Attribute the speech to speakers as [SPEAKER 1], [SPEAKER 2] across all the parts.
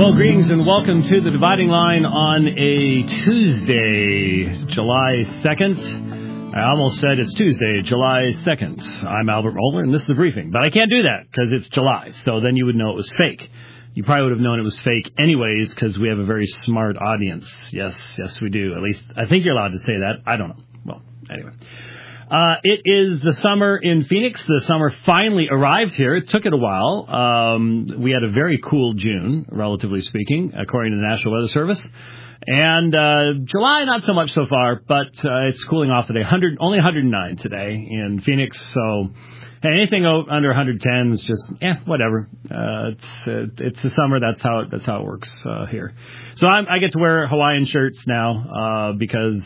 [SPEAKER 1] Well, greetings and welcome to the Dividing Line on a Tuesday, July 2nd. I almost said it's Tuesday, July 2nd. I'm Albert Mohler, and this is the briefing. But I can't do that because it's July, so then you would know it was fake. You probably would have known it was fake anyways because we have a very smart audience. Yes, we do. At least I think you're allowed to say that. I don't know. Well, anyway. It is the summer in Phoenix. The summer finally arrived here. It took it a while. We had a very cool June, relatively speaking, according to the National Weather Service. And July, not so much so far, but it's cooling off today. Only 109 today in Phoenix. So anything under 110 is just, whatever. It's the summer. That's how it works here. So I get to wear Hawaiian shirts now because,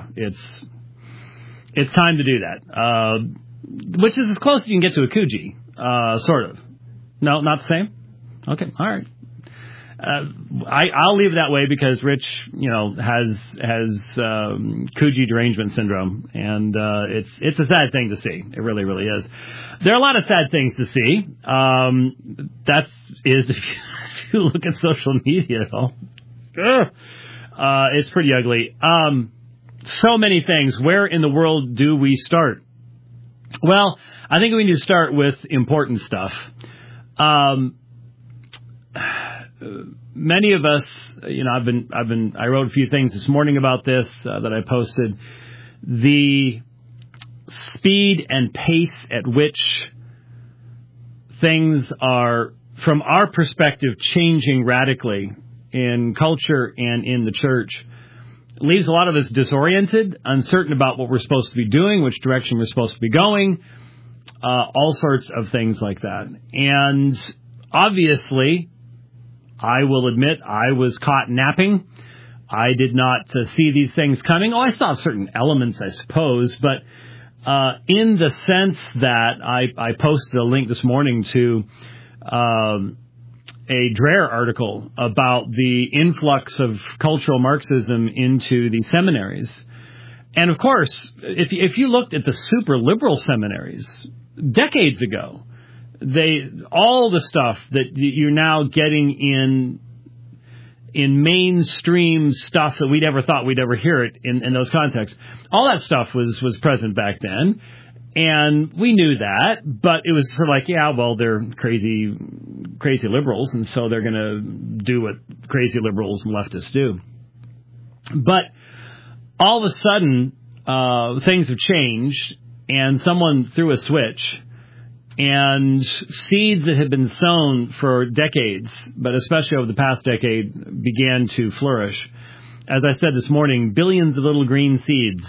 [SPEAKER 1] it's time to do that, which is as close as you can get to a koozie, sort of. No, not the same? Okay, all right. I'll leave it that way because Rich, has koozie derangement syndrome, and it's a sad thing to see. It really, really is. There are a lot of sad things to see. If you look at social media, it's pretty ugly. So many things. Where in the world do we start? Well, I think we need to start with important stuff. Many of us, I wrote a few things this morning about this that I posted. The speed and pace at which things are, from our perspective, changing radically in culture and in the church leaves a lot of us disoriented, uncertain about what we're supposed to be doing, which direction we're supposed to be going, all sorts of things like that. And obviously, I will admit I was caught napping. I did not see these things coming. I saw certain elements, I suppose, but in the sense that I posted a link this morning to a Dreher article about the influx of cultural Marxism into the seminaries. And of course, if you looked at the super liberal seminaries decades ago, all the stuff that you're now getting in mainstream stuff that we'd ever thought we'd ever hear it in those contexts, all that stuff was present back then. And we knew that, but it was sort of like, they're crazy liberals, and so they're going to do what crazy liberals and leftists do. But all of a sudden, things have changed, and someone threw a switch, and seeds that had been sown for decades, but especially over the past decade, began to flourish. As I said this morning, billions of little green seeds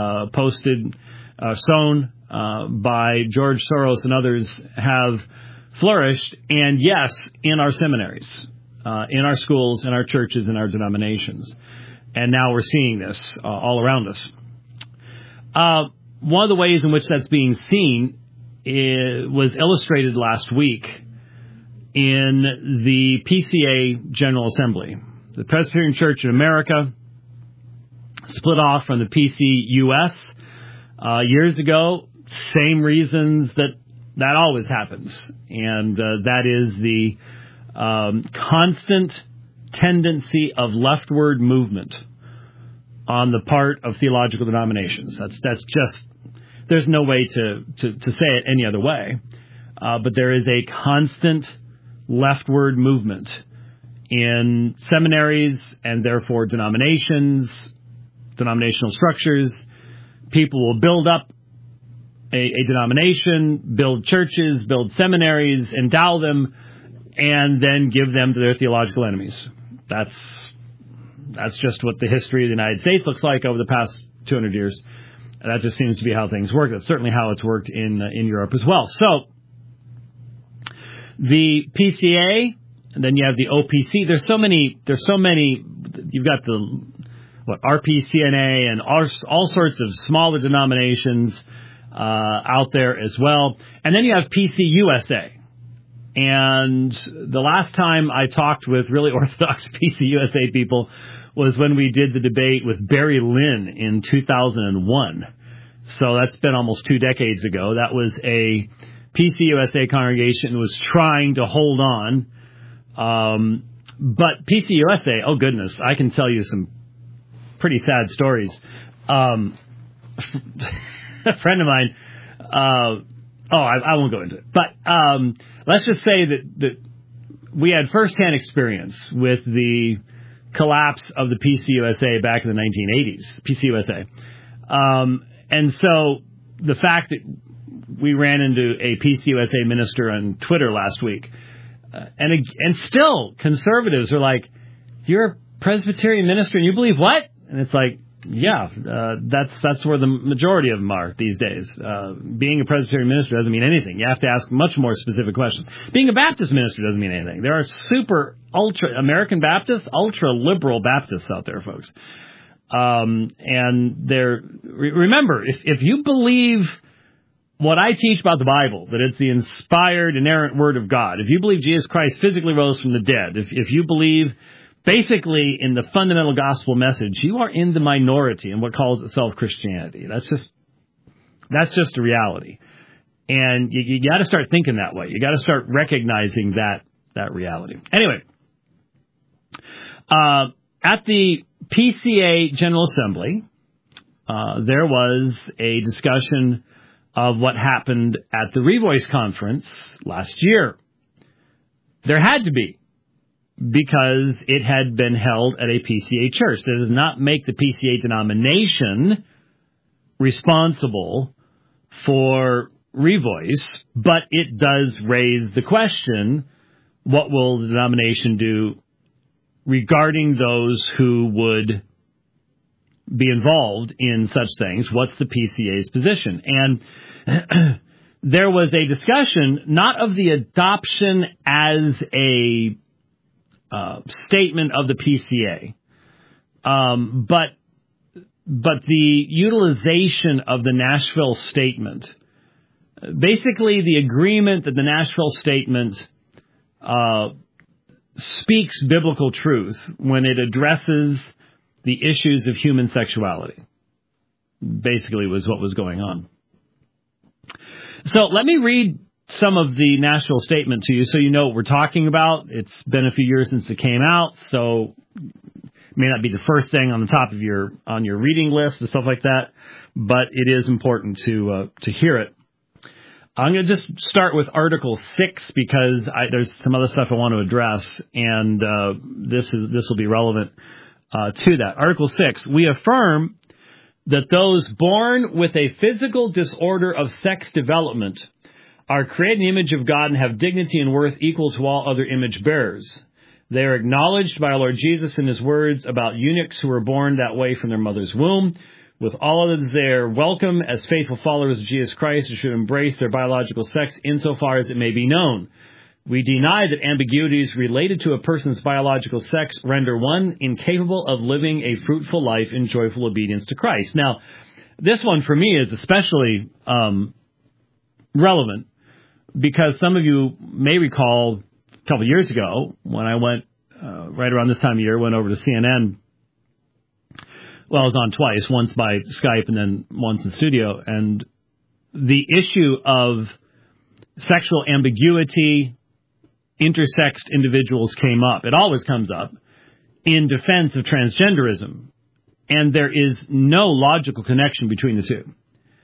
[SPEAKER 1] sown by George Soros and others have flourished, and yes, in our seminaries, in our schools, in our churches, in our denominations. And now we're seeing this all around us. One of the ways in which that's being seen was illustrated last week in the PCA General Assembly. The Presbyterian Church in America split off from the PCUS years ago. Same reasons that always happens, and that is the constant tendency of leftward movement on the part of theological denominations. That's just, there's no way to say it any other way, but there is a constant leftward movement in seminaries and therefore denominations, denominational structures. People will build up a denomination, build churches, build seminaries, endow them, and then give them to their theological enemies. That's just what the history of the United States looks like over the past 200 years. And that just seems to be how things work. That's certainly how it's worked in Europe as well. So the PCA, and then you have the OPC. There's so many. You've got the RPCNA and all sorts of smaller denominations out there as well. And then you have PCUSA. And the last time I talked with really orthodox PCUSA people was when we did the debate with Barry Lynn in 2001. So that's been almost 2 decades ago. That was a PCUSA congregation was trying to hold on But PCUSA, oh goodness, I can tell you some pretty sad stories. A friend of mine, I won't go into it, but let's just say that we had firsthand experience with the collapse of the PCUSA back in the 1980s, PCUSA. And so the fact that we ran into a PCUSA minister on Twitter last week, and still conservatives are like, you're a Presbyterian minister and you believe what? And it's like, yeah, that's where the majority of them are these days. Being a Presbyterian minister doesn't mean anything. You have to ask much more specific questions. Being a Baptist minister doesn't mean anything. There are super ultra American Baptists, ultra liberal Baptists out there, folks. And remember, if you believe what I teach about the Bible, that it's the inspired, inerrant Word of God, if you believe Jesus Christ physically rose from the dead, if you believe basically in the fundamental gospel message, you are in the minority in what calls itself Christianity. That's just a reality. And you got to start thinking that way. You got to start recognizing that reality. Anyway, at the PCA General Assembly, there was a discussion of what happened at the Revoice Conference last year. There had to be, because it had been held at a PCA church. That does not make the PCA denomination responsible for Revoice, but it does raise the question, what will the denomination do regarding those who would be involved in such things? What's the PCA's position? And there was a discussion, not of the adoption as a statement of the PCA, but the utilization of the Nashville Statement. Basically, the agreement that the Nashville Statement speaks biblical truth when it addresses the issues of human sexuality. Basically was what was going on. So let me read some of the Nashville Statement to you so you know what we're talking about. It's been a few years since it came out, so it may not be the first thing on the top of your reading list and stuff like that, but it is important to hear it. I'm going to just start with Article 6 because there's some other stuff I want to address, and this will be relevant to that. Article 6, we affirm that those born with a physical disorder of sex development are created in the image of God and have dignity and worth equal to all other image bearers. They are acknowledged by our Lord Jesus in his words about eunuchs who were born that way from their mother's womb. With all others, they are welcome as faithful followers of Jesus Christ who should embrace their biological sex insofar as it may be known. We deny that ambiguities related to a person's biological sex render one incapable of living a fruitful life in joyful obedience to Christ. Now, this one for me is especially relevant because some of you may recall a couple of years ago when I went, right around this time of year, went over to CNN. Well, I was on twice, once by Skype and then once in studio. And the issue of sexual ambiguity, intersexed individuals came up. It always comes up in defense of transgenderism. And there is no logical connection between the two.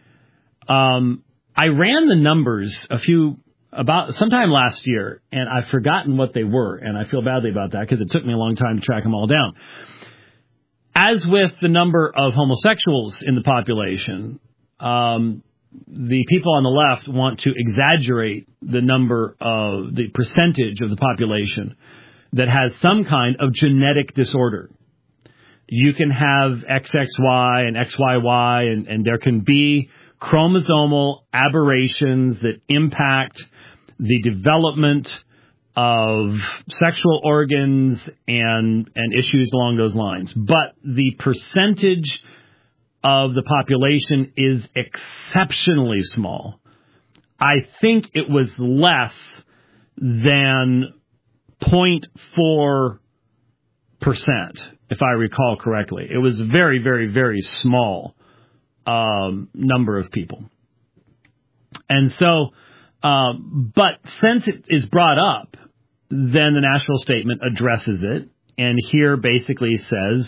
[SPEAKER 1] I ran the numbers about sometime last year, and I've forgotten what they were, and I feel badly about that because it took me a long time to track them all down. As with the number of homosexuals in the population, the people on the left want to exaggerate the percentage of the population that has some kind of genetic disorder. You can have XXY and XYY, and there can be chromosomal aberrations that impact the development of sexual organs and issues along those lines. But the percentage of the population is exceptionally small. I think it was less than 0.4%, if I recall correctly. It was a very, very, very small number of people. And so, but since it is brought up, then the national statement addresses it, and here basically says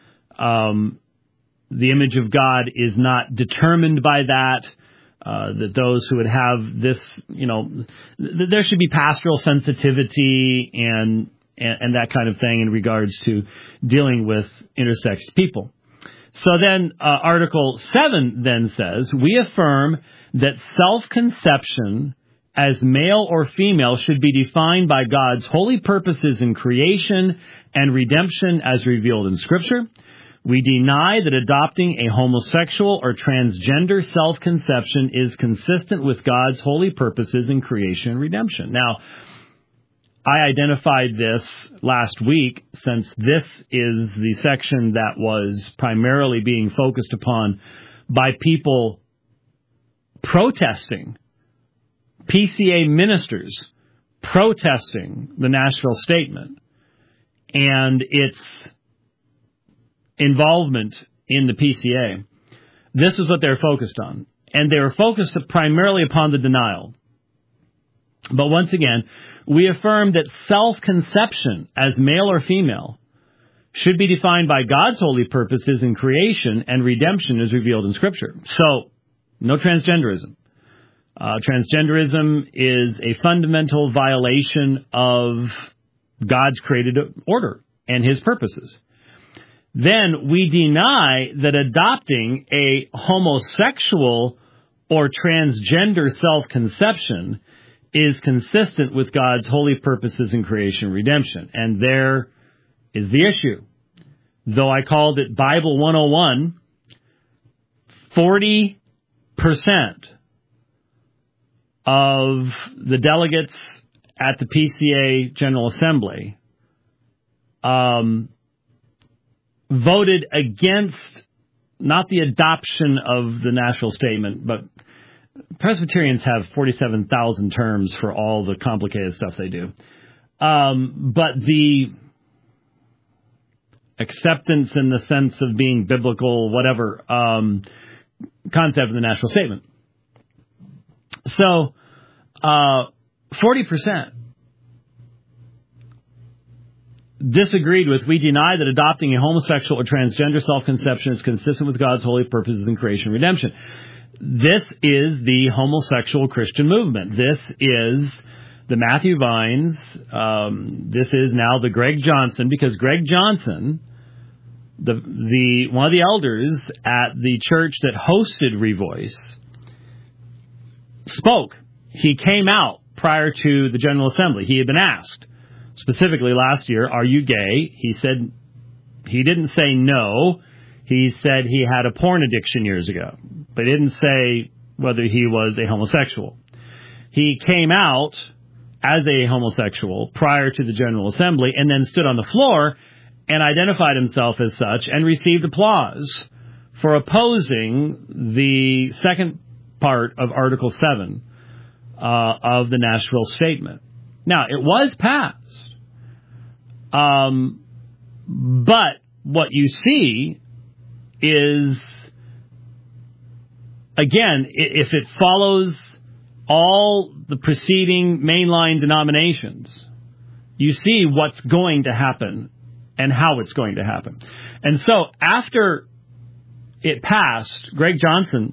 [SPEAKER 1] the image of God is not determined by that, that those who would have this, there should be pastoral sensitivity and that kind of thing in regards to dealing with intersex people. So then Article 7 then says, we affirm that self-conception as male or female should be defined by God's holy purposes in creation and redemption as revealed in Scripture. We deny that adopting a homosexual or transgender self-conception is consistent with God's holy purposes in creation and redemption. Now, I identified this last week, since this is the section that was primarily being focused upon by people protesting, PCA ministers protesting the national statement and its involvement in the PCA. This is what they're focused on. And they were focused primarily upon the denial. But once again, we affirm that self-conception as male or female should be defined by God's holy purposes in creation and redemption as revealed in Scripture. So, no transgenderism. Transgenderism is a fundamental violation of God's created order and His purposes. Then we deny that adopting a homosexual or transgender self-conception is consistent with God's holy purposes in creation and redemption. And there is the issue. Though I called it Bible 101, 40% of the delegates at the PCA General Assembly voted against not the adoption of the national statement, but Presbyterians have 47,000 terms for all the complicated stuff they do. But the acceptance in the sense of being biblical, whatever, concept of the national statement. So, 40% disagreed with, we deny that adopting a homosexual or transgender self-conception is consistent with God's holy purposes in creation and redemption. This is the homosexual Christian movement. This is the Matthew Vines. This is now the Greg Johnson, because Greg Johnson, the one of the elders at the church that hosted Revoice, spoke. He came out prior to the General Assembly. He had been asked specifically last year, are you gay? He said, he didn't say no. He said he had a porn addiction years ago, but he didn't say whether he was a homosexual. He came out as a homosexual prior to the General Assembly and then stood on the floor and identified himself as such and received applause for opposing the second part of Article 7 of the National Statement. Now, it was passed, but what you see is, again, if it follows all the preceding mainline denominations, you see what's going to happen and how it's going to happen. And so after it passed, Greg Johnson,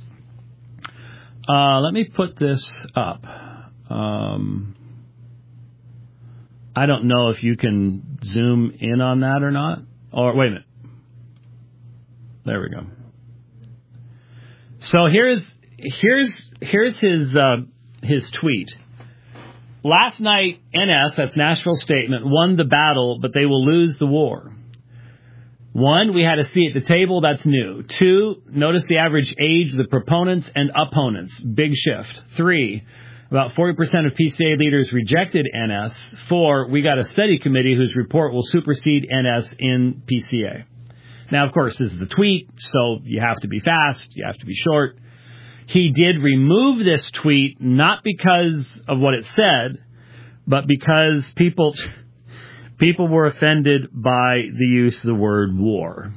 [SPEAKER 1] let me put this up. I don't know if you can zoom in on that or not. Or wait a minute. There we go. So here's his tweet. Last night, NS, that's National Statement, won the battle, but they will lose the war. 1, we had a seat at the table. That's new. 2, notice the average age of the proponents and opponents. Big shift. 3, about 40% of PCA leaders rejected NS. 4, we got a study committee whose report will supersede NS in PCA. Now, of course, this is the tweet, so you have to be fast, you have to be short. He did remove this tweet not because of what it said, but because people were offended by the use of the word war.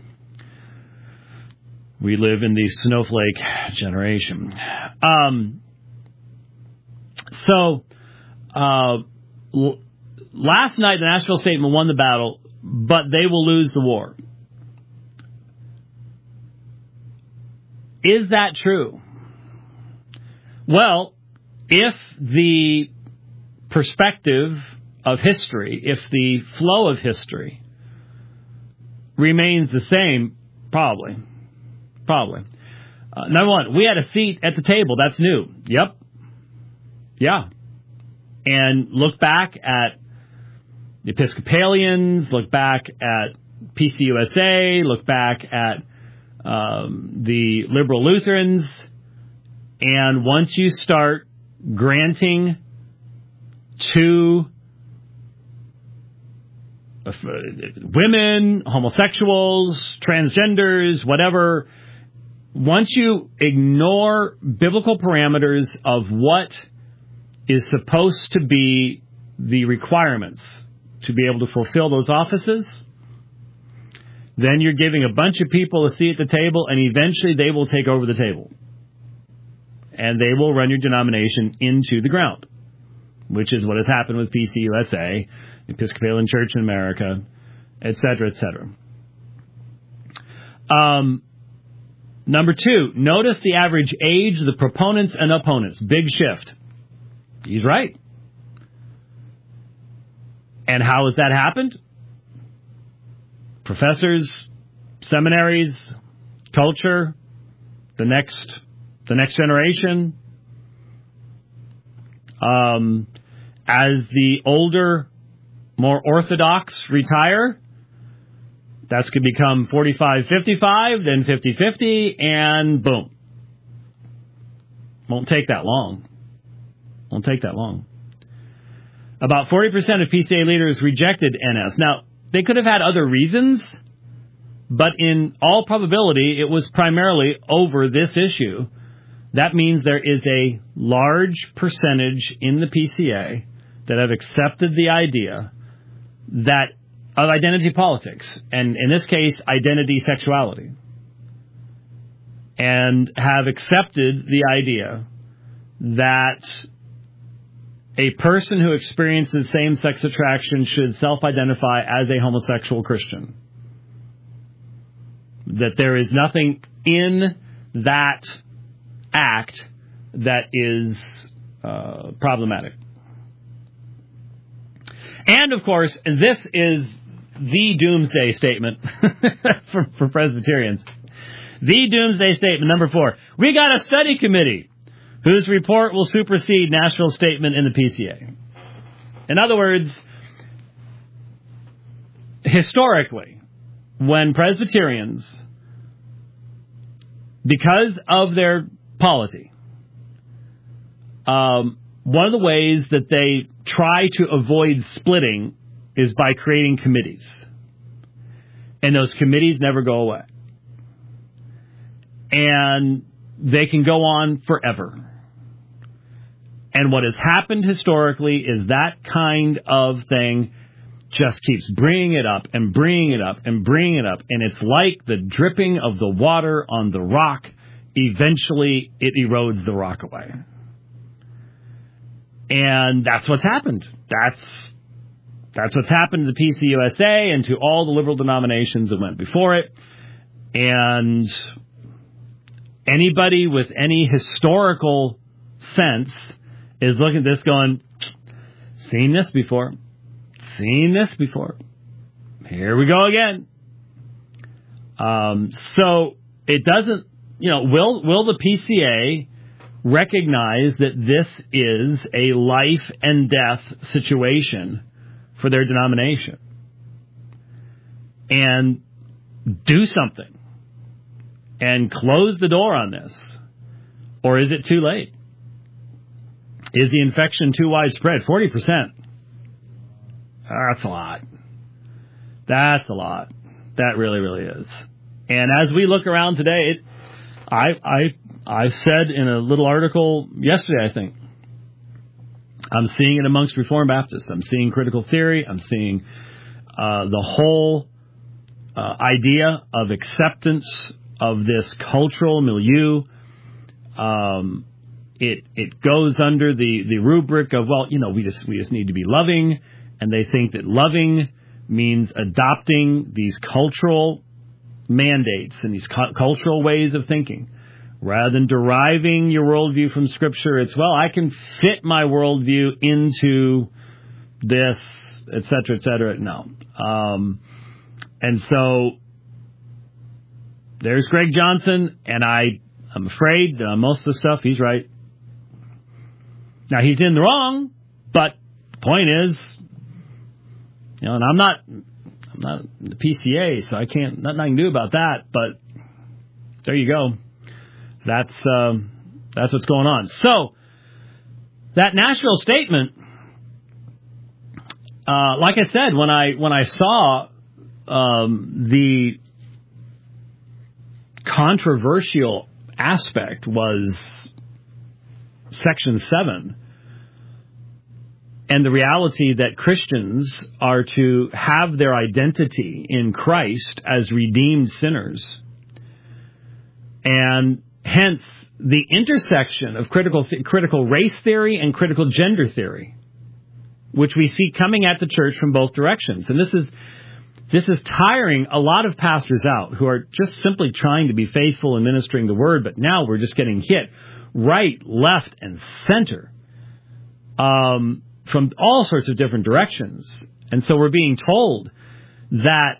[SPEAKER 1] We live in the snowflake generation. last night the Nashville Statement won the battle, but they will lose the war. Is that true? Well, if the perspective of history, if the flow of history remains the same, probably. Number one, we had a seat at the table. That's new. Yep. Yeah. And look back at the Episcopalians, look back at PCUSA, look back at the liberal Lutherans, and once you start granting to women, homosexuals, transgenders, whatever, once you ignore biblical parameters of what is supposed to be the requirements to be able to fulfill those offices, then you're giving a bunch of people a seat at the table, and eventually they will take over the table. And they will run your denomination into the ground, which is what has happened with PCUSA, Episcopalian Church in America, et cetera, et cetera. Number two, notice the average age of the proponents and opponents. Big shift. He's right. And how has that happened? Professors, seminaries, culture, the next generation. As the older, more orthodox retire, that's going to become 45-55, then 50-50, and boom. Won't take that long. About 40% of PCA leaders rejected NS. Now, they could have had other reasons, but in all probability, it was primarily over this issue. That means there is a large percentage in the PCA that have accepted the idea that of identity politics, and in this case, identity sexuality, and have accepted the idea that a person who experiences same-sex attraction should self-identify as a homosexual Christian. That there is nothing in that act that is problematic. And, of course, this is the doomsday statement for Presbyterians. The doomsday statement, number 4. We got a study committee whose report will supersede Nashville's statement in the PCA. In other words, historically, when Presbyterians, because of their polity, one of the ways that they try to avoid splitting is by creating committees. And those committees never go away. And they can go on forever. And what has happened historically is that kind of thing just keeps bringing it up and bringing it up and bringing it up. And it's like the dripping of the water on the rock. Eventually, it erodes the rock away. And that's what's happened. That's what's happened to the PCUSA and to all the liberal denominations that went before it. And anybody with any historical sense is looking at this going, seen this before. Here we go again. So it doesn't, will the PCA recognize that this is a life and death situation for their denomination and do something and close the door on this? Or is it too late? Is the infection too widespread? 40%. That's a lot. That really, really is. And as we look around today, I said in a little article yesterday, I think, I'm seeing it amongst Reformed Baptists. I'm seeing critical theory. I'm seeing the whole idea of acceptance of this cultural milieu it goes under the rubric of, well, we just need to be loving, and they think that loving means adopting these cultural mandates and these cultural ways of thinking. Rather than deriving your worldview from Scripture, it's, well, I can fit my worldview into this, et cetera, et cetera. No. And so there's Greg Johnson, and I'm afraid most of the stuff, he's right. Now, he's in the wrong, but the point is, and I'm not the PCA, so I can't, nothing I can do about that, but there you go. That's what's going on. So, that Nashville statement, like I said, when I saw the controversial aspect was Section 7 and the reality that Christians are to have their identity in Christ as redeemed sinners, and hence the intersection of critical race theory and critical gender theory, which we see coming at the church from both directions. And this is tiring a lot of pastors out who are just simply trying to be faithful in ministering the word, but now we're just getting hit right, left, and center from all sorts of different directions. And so we're being told that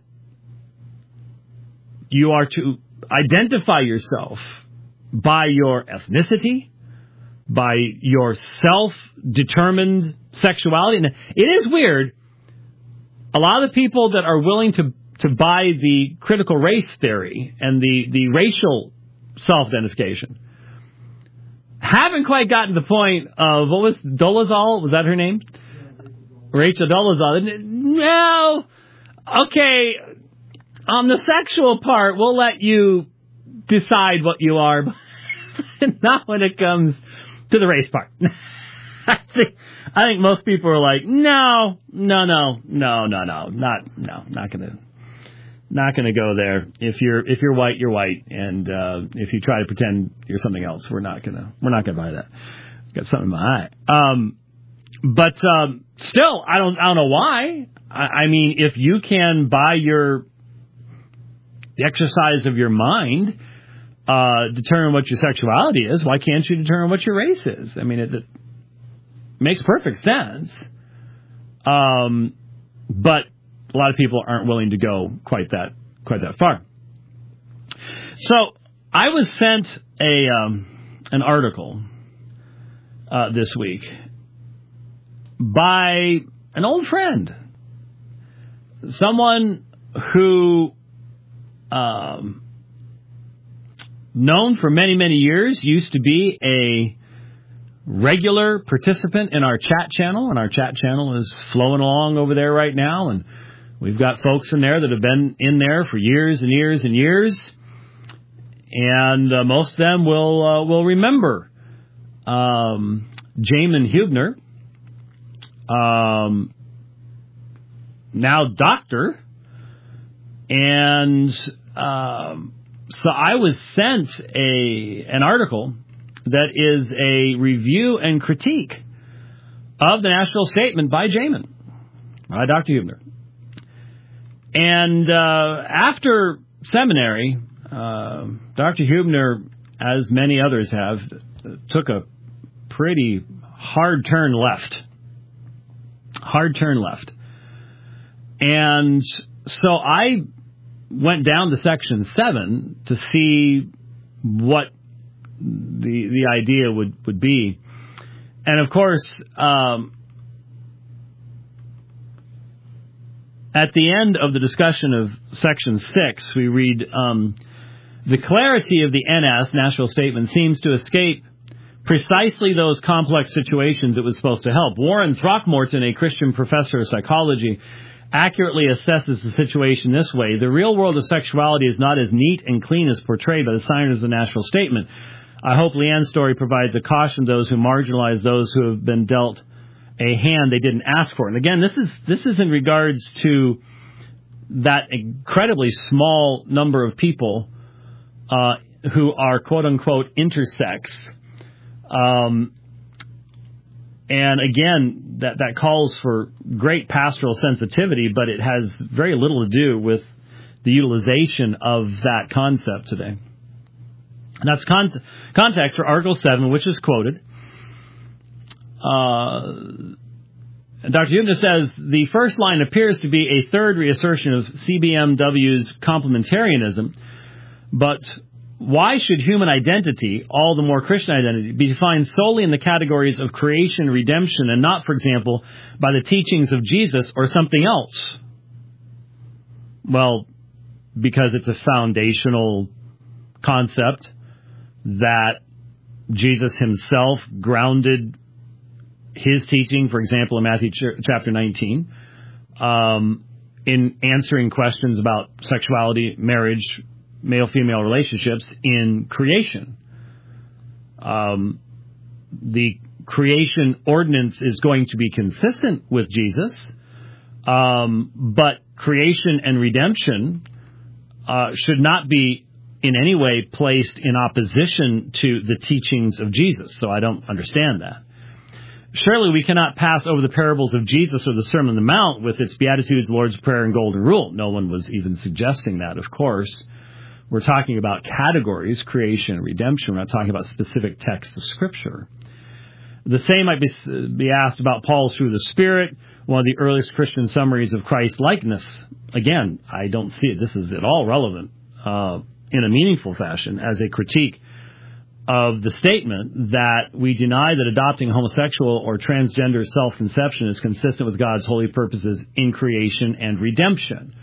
[SPEAKER 1] you are to identify yourself by your ethnicity, by your self-determined sexuality. And it is weird. A lot of the people that are willing to buy the critical race theory and the racial self-identification haven't quite gotten to the point of, what was Dolezal? Was that her name? Rachel Dolezal. No. Okay. On the sexual part, we'll let you decide what you are, but not when it comes to the race part. I think most people are like, not gonna go there. If you're white, you're white, and if you try to pretend you're something else, we're not gonna buy that. Got something in my eye. But still, I don't know why. I mean, if you can, by the exercise of your mind, determine what your sexuality is, why can't you determine what your race is? I mean, it makes perfect sense. But a lot of people aren't willing to go quite that far. So I was sent an article this week by an old friend, someone who known for many, many years, used to be a regular participant in our chat channel, and our chat channel is flowing along over there right now, and we've got folks in there that have been in there for years and years and years, and most of them will remember Jamin Hubner, now doctor, and so I was sent an article that is a review and critique of the Nashville Statement by Jamin, by Dr. Hubner. And after seminary, Dr. Hubner, as many others have, took a pretty hard turn left. And so I went down to Section 7 to see what the idea would be. And of course, at the end of the discussion of Section 6, we read, the clarity of the NS, Nashville Statement, seems to escape precisely those complex situations it was supposed to help. Warren Throckmorton, a Christian professor of psychology, accurately assesses the situation this way: the real world of sexuality is not as neat and clean as portrayed by the signers of the Nashville Statement. I hope Leanne's story provides a caution to those who marginalize those who have been dealt a hand they didn't ask for. And again, this is in regards to that incredibly small number of people who are quote unquote intersex, And again, that calls for great pastoral sensitivity, but it has very little to do with the utilization of that concept today. And that's context for Article 7, which is quoted. Dr. Huebner says, the first line appears to be a third reassertion of CBMW's complementarianism, but why should human identity, all the more Christian identity, be defined solely in the categories of creation and redemption and not, for example, by the teachings of Jesus or something else? Well, because it's a foundational concept that Jesus himself grounded his teaching, for example, in Matthew chapter 19, in answering questions about sexuality, marriage, male-female relationships in creation. The creation ordinance is going to be consistent with Jesus, but creation and redemption should not be in any way placed in opposition to the teachings of Jesus. So I don't understand that. Surely we cannot pass over the parables of Jesus or the Sermon on the Mount with its Beatitudes, Lord's Prayer, and Golden Rule. No one was even suggesting that, of course. We're talking about categories, creation and redemption. We're not talking about specific texts of Scripture. The same might be asked about Paul's Through the Spirit, one of the earliest Christian summaries of Christ-likeness. Again, I don't see it. This is at all relevant in a meaningful fashion as a critique of the statement that we deny that adopting homosexual or transgender self-conception is consistent with God's holy purposes in creation and redemption.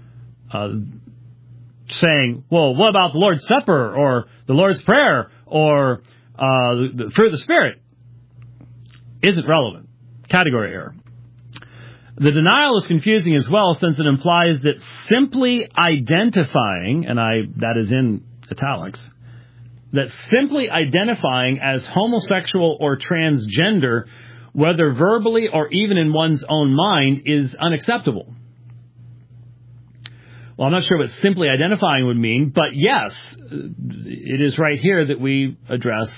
[SPEAKER 1] Saying, well, what about the Lord's Supper or the Lord's Prayer or the fruit of the Spirit? Isn't relevant. Category error. The denial is confusing as well, since it implies that simply identifying, and that is in italics, that simply identifying as homosexual or transgender, whether verbally or even in one's own mind, is unacceptable. Well, I'm not sure what simply identifying would mean, but yes, it is right here that we address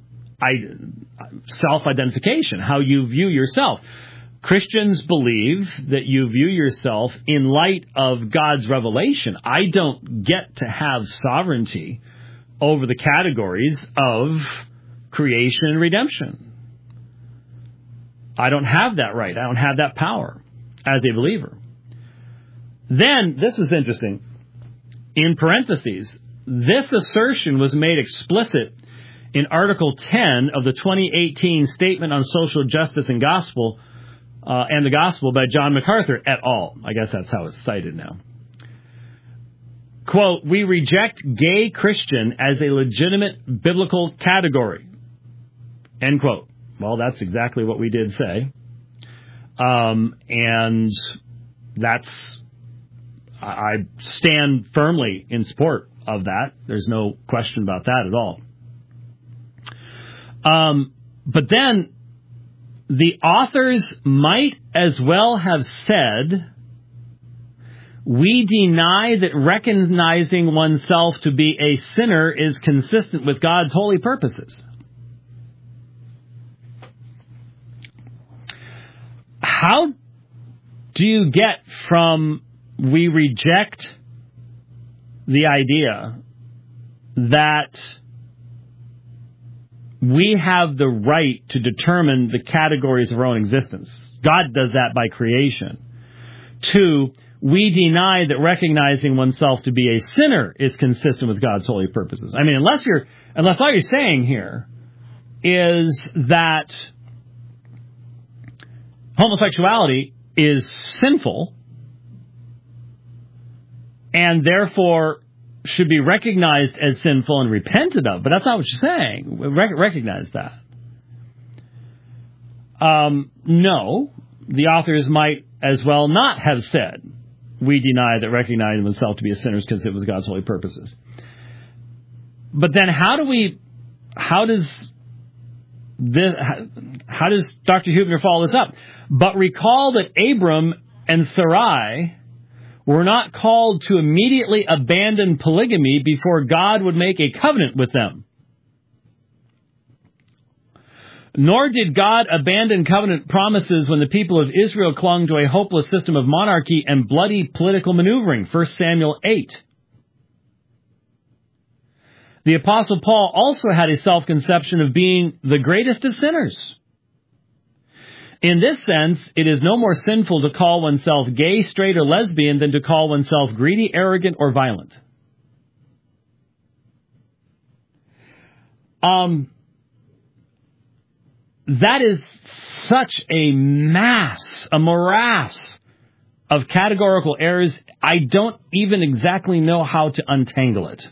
[SPEAKER 1] self-identification, how you view yourself. Christians believe that you view yourself in light of God's revelation. I don't get to have sovereignty over the categories of creation and redemption. I don't have that right. I don't have that power as a believer. Then, this is interesting, in parentheses, this assertion was made explicit in Article 10 of the 2018 Statement on Social Justice and the Gospel by John MacArthur et al. I guess that's how it's cited now. Quote, we reject gay Christian as a legitimate biblical category. End quote. Well, that's exactly what we did say. And that's, I stand firmly in support of that. There's no question about that at all. But then the authors might as well have said, we deny that recognizing oneself to be a sinner is consistent with God's holy purposes. How do you get from we reject the idea that we have the right to determine the categories of our own existence? God does that by creation. 2, we deny that recognizing oneself to be a sinner is consistent with God's holy purposes. I mean, unless all you're saying here is that homosexuality is sinful and therefore should be recognized as sinful and repented of. But that's not what you're saying. Recognize that. No, the authors might as well not have said, we deny that recognizing oneself to be a sinner is consistent with God's holy purposes. But then how does Dr. Huebner follow this up? But recall that Abram and Sarai were not called to immediately abandon polygamy before God would make a covenant with them. Nor did God abandon covenant promises when the people of Israel clung to a hopeless system of monarchy and bloody political maneuvering. 1 Samuel 8. The Apostle Paul also had a self-conception of being the greatest of sinners. In this sense, it is no more sinful to call oneself gay, straight, or lesbian than to call oneself greedy, arrogant, or violent. That is such a morass of categorical errors, I don't even exactly know how to untangle it.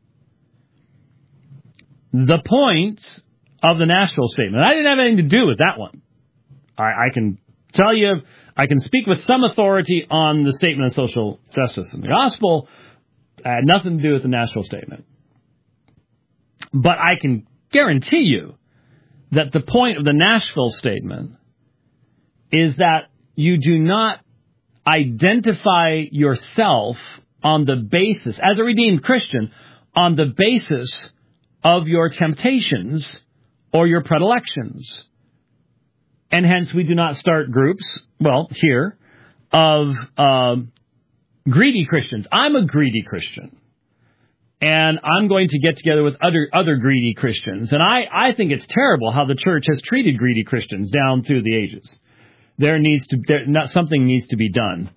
[SPEAKER 1] The point of the Nashville statement, I didn't have anything to do with that one. I can tell you, I can speak with some authority on the statement of social justice in the gospel. I had nothing to do with the Nashville statement. But I can guarantee you that the point of the Nashville statement is that you do not identify yourself on the basis, as a redeemed Christian, on the basis of your temptations or your predilections. And hence we do not start groups, here, of greedy Christians. I'm a greedy Christian. And I'm going to get together with other greedy Christians. And I think it's terrible how the church has treated greedy Christians down through the ages. Something needs to be done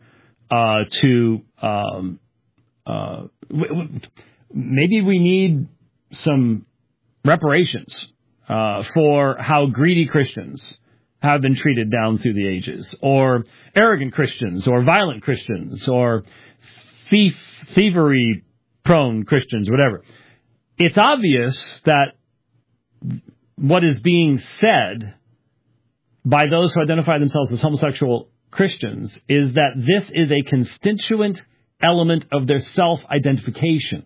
[SPEAKER 1] maybe we need some reparations for how greedy Christians have been treated down through the ages, or arrogant Christians, or violent Christians, or thievery-prone Christians, whatever. It's obvious that what is being said by those who identify themselves as homosexual Christians is that this is a constituent element of their self-identification.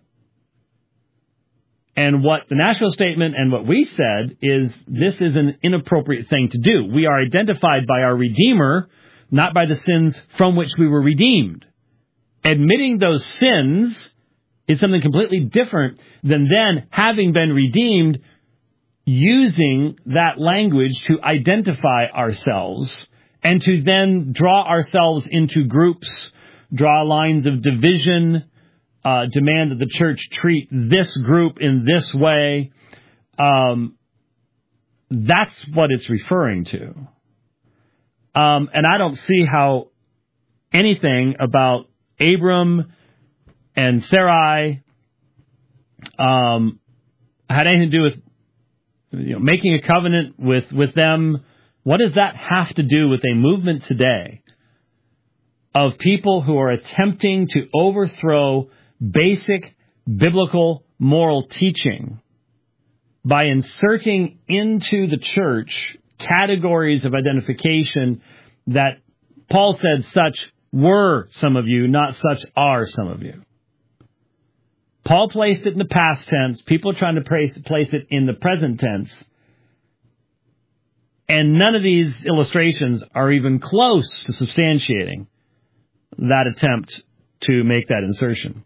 [SPEAKER 1] And what the Nashville statement and what we said is this is an inappropriate thing to do. We are identified by our Redeemer, not by the sins from which we were redeemed. Admitting those sins is something completely different than then, having been redeemed, using that language to identify ourselves and to then draw ourselves into groups, draw lines of division, demand that the church treat this group in this way. That's what it's referring to. And I don't see how anything about Abram and Sarai had anything to do with making a covenant with them. What does that have to do with a movement today of people who are attempting to overthrow basic biblical moral teaching by inserting into the church categories of identification that Paul said such were some of you, not such are some of you. Paul placed it in the past tense. People are trying to place it in the present tense. And none of these illustrations are even close to substantiating that attempt to make that insertion.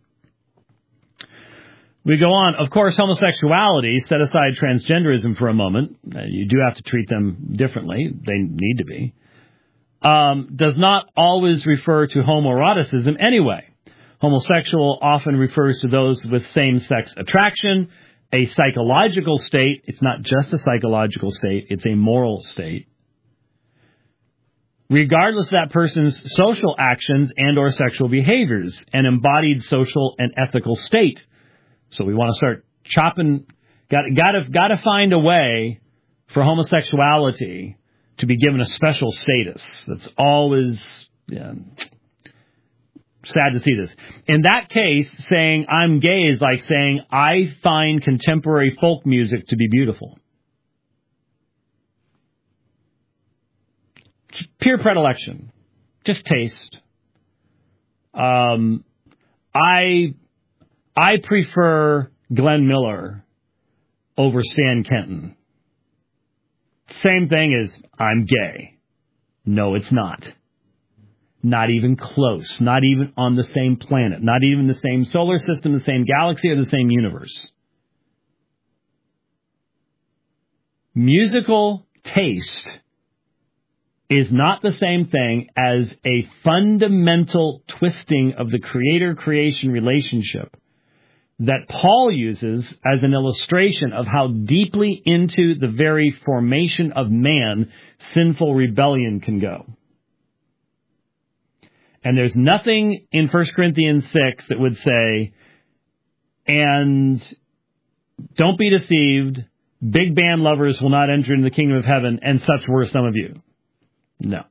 [SPEAKER 1] We go on. Of course, homosexuality, set aside transgenderism for a moment. You do have to treat them differently. They need to be. Does not always refer to homoeroticism anyway. Homosexual often refers to those with same-sex attraction, a psychological state. It's not just a psychological state, it's a moral state. Regardless of that person's social actions and or sexual behaviors, an embodied social and ethical state. So we want to start chopping, got to find a way for homosexuality to be given a special status. That's always sad to see this. In that case, saying I'm gay is like saying I find contemporary folk music to be beautiful. Pure predilection. Just taste. I prefer Glenn Miller over Stan Kenton. Same thing as I'm gay. No, it's not. Not even close. Not even on the same planet. Not even the same solar system, the same galaxy, or the same universe. Musical taste is not the same thing as a fundamental twisting of the creator-creation relationship that Paul uses as an illustration of how deeply into the very formation of man sinful rebellion can go. And there's nothing in 1 Corinthians 6 that would say, and don't be deceived, big band lovers will not enter into the kingdom of heaven, and such were some of you. No.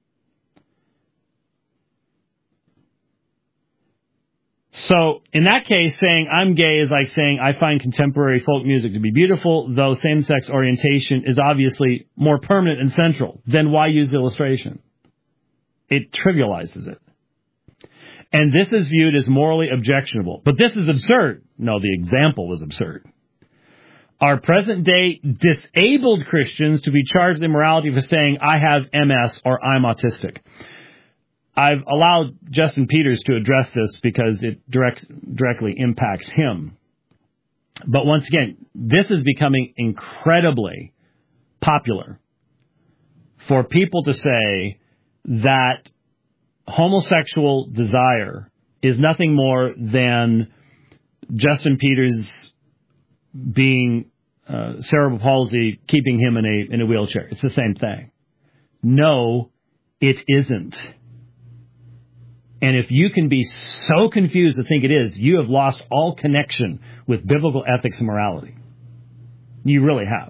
[SPEAKER 1] So, in that case, saying I'm gay is like saying I find contemporary folk music to be beautiful, though same-sex orientation is obviously more permanent and central. Then why use the illustration? It trivializes it. And this is viewed as morally objectionable. But this is absurd. No, the example was absurd. Are present-day disabled Christians to be charged with immorality for saying, I have MS or I'm autistic? I've allowed Justin Peters to address this because it directly impacts him. But once again, this is becoming incredibly popular for people to say that homosexual desire is nothing more than Justin Peters being cerebral palsy, keeping him in a wheelchair. It's the same thing. No, it isn't. And if you can be so confused to think it is, you have lost all connection with biblical ethics and morality. You really have.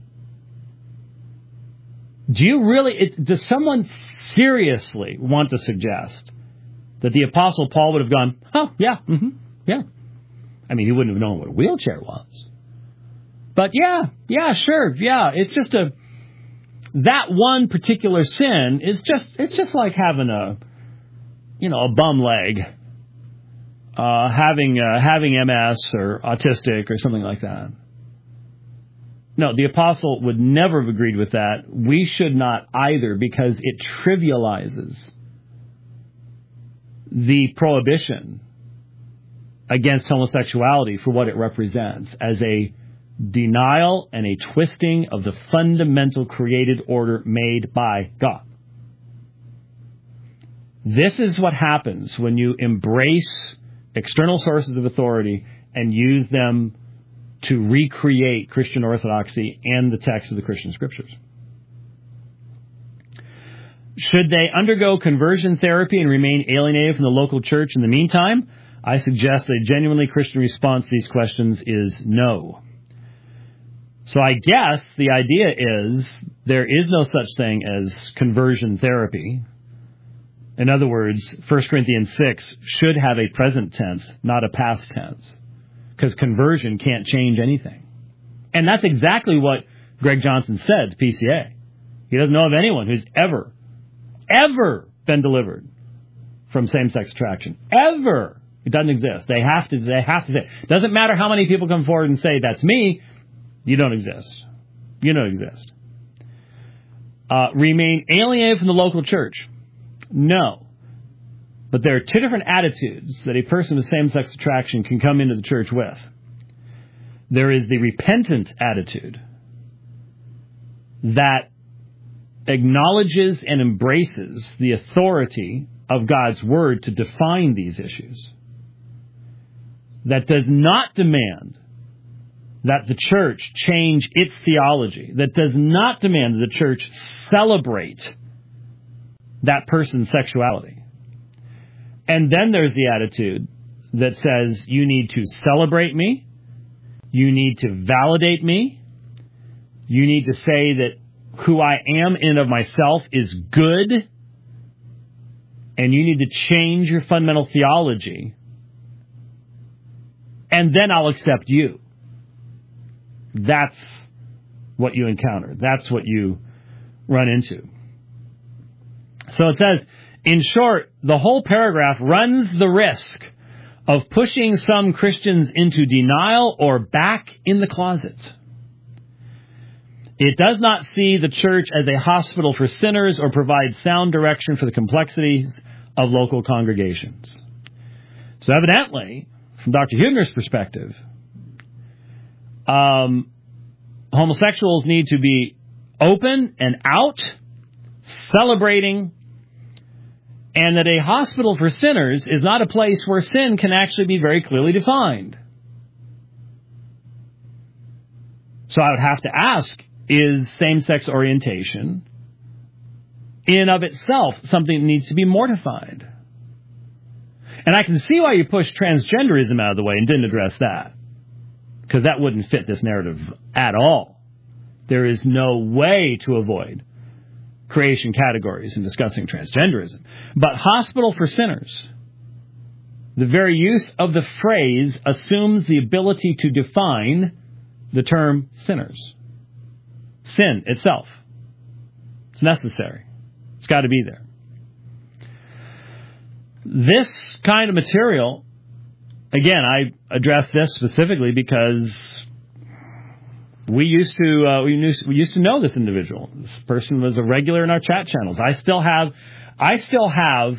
[SPEAKER 1] Does someone seriously want to suggest that the Apostle Paul would have gone, oh, yeah, yeah. I mean, he wouldn't have known what a wheelchair was. But yeah, sure, yeah. It's just that one particular sin is it's just like having a bum leg, having MS or autistic or something like that. No, the apostle would never have agreed with that. We should not either, because it trivializes the prohibition against homosexuality for what it represents as a denial and a twisting of the fundamental created order made by God. This is what happens when you embrace external sources of authority and use them to recreate Christian orthodoxy and the text of the Christian scriptures. Should they undergo conversion therapy and remain alienated from the local church in the meantime? I suggest a genuinely Christian response to these questions is no. So I guess the idea is there is no such thing as conversion therapy. In other words, 1 Corinthians 6 should have a present tense, not a past tense, because conversion can't change anything. And that's exactly what Greg Johnson said to PCA. He doesn't know of anyone who's ever been delivered from same-sex attraction. Ever. It doesn't exist. They have to say. It doesn't matter how many people come forward and say, that's me. You don't exist. You don't exist. Remain alienated from the local church. No. But there are two different attitudes that a person with same-sex attraction can come into the church with. There is the repentant attitude that acknowledges and embraces the authority of God's Word to define these issues. That does not demand that the church change its theology. That does not demand that the church celebrate that person's sexuality. And then there's the attitude that says you need to celebrate me, you need to validate me, you need to say that who I am in and of myself is good, and you need to change your fundamental theology, and then I'll accept you. That's what you encounter. That's what you run into. So it says, in short, the whole paragraph runs the risk of pushing some Christians into denial or back in the closet. It does not see the church as a hospital for sinners or provide sound direction for the complexities of local congregations. So evidently, from Dr. Huebner's perspective, homosexuals need to be open and out, celebrating, and that a hospital for sinners is not a place where sin can actually be very clearly defined. So I would have to ask, is same-sex orientation in and of itself something that needs to be mortified? And I can see why you pushed transgenderism out of the way and didn't address that, because that wouldn't fit this narrative at all. There is no way to avoid creation categories in discussing transgenderism. But hospital for sinners, the very use of the phrase assumes the ability to define the term sinners. Sin itself. It's necessary. It's got to be there. This kind of material, again, I address this specifically because we used to know this individual. This person was a regular in our chat channels. I still have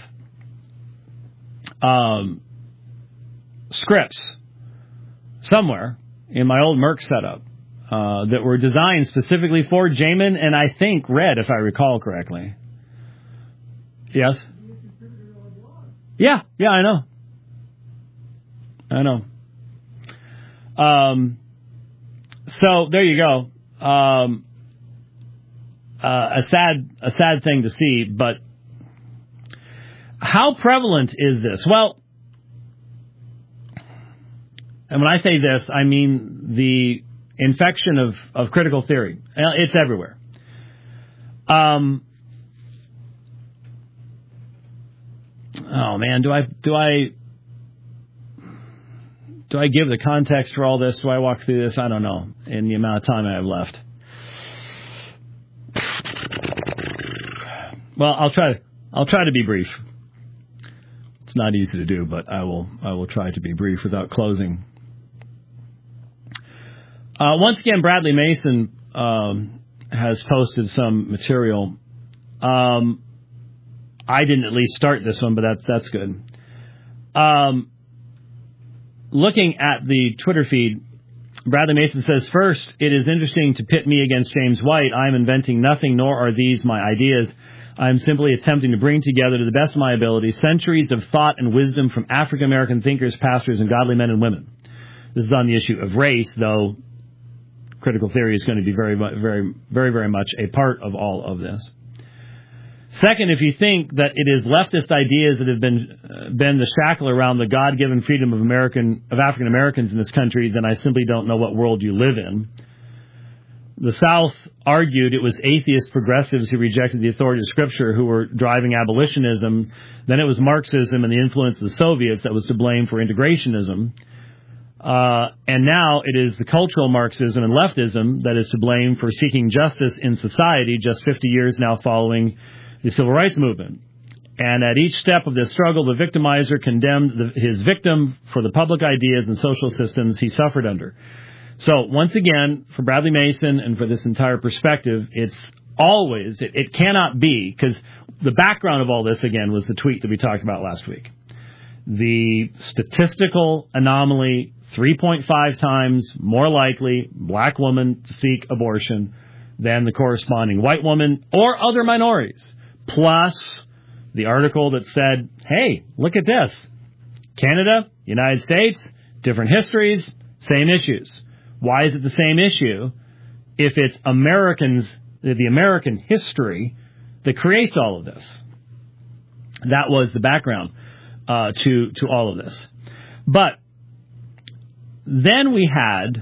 [SPEAKER 1] scripts somewhere in my old Merc setup that were designed specifically for Jamin and I think Red, if I recall correctly. Yes? Yeah, I know. So there you go. A sad thing to see, but how prevalent is this? Well, and when I say this, I mean the infection of critical theory. It's everywhere. Oh man, do I give the context for all this? Do I walk through this? I don't know. In the amount of time I have left. Well, I'll try to be brief. It's not easy to do, but I will try to be brief without closing. Once again, Bradley Mason has posted some material. I didn't at least start this one, but that's good. Looking at the Twitter feed, Bradley Mason says, first, it is interesting to pit me against James White. I am inventing nothing, nor are these my ideas. I am simply attempting to bring together, to the best of my ability, centuries of thought and wisdom from African-American thinkers, pastors, and godly men and women. This is on the issue of race, though critical theory is going to be very, very, very, very much a part of all of this. Second, if you think that it is leftist ideas that have been the shackle around the God-given freedom of African Americans in this country, then I simply don't know what world you live in. The South argued it was atheist progressives who rejected the authority of Scripture who were driving abolitionism. Then it was Marxism and the influence of the Soviets that was to blame for integrationism. And now it is the cultural Marxism and leftism that is to blame for seeking justice in society, just 50 years now following the Civil Rights Movement. And at each step of this struggle, the victimizer condemned his victim for the public ideas and social systems he suffered under. So, once again, for Bradley Mason and for this entire perspective, it's always, it cannot be, because the background of all this, again, was the tweet that we talked about last week. The statistical anomaly, 3.5 times more likely black woman to seek abortion than the corresponding white woman or other minorities. Plus the article that said, hey, look at this. Canada, United States, different histories, same issues. Why is it the same issue if it's the American history that creates all of this? That was the background to all of this. But then we had,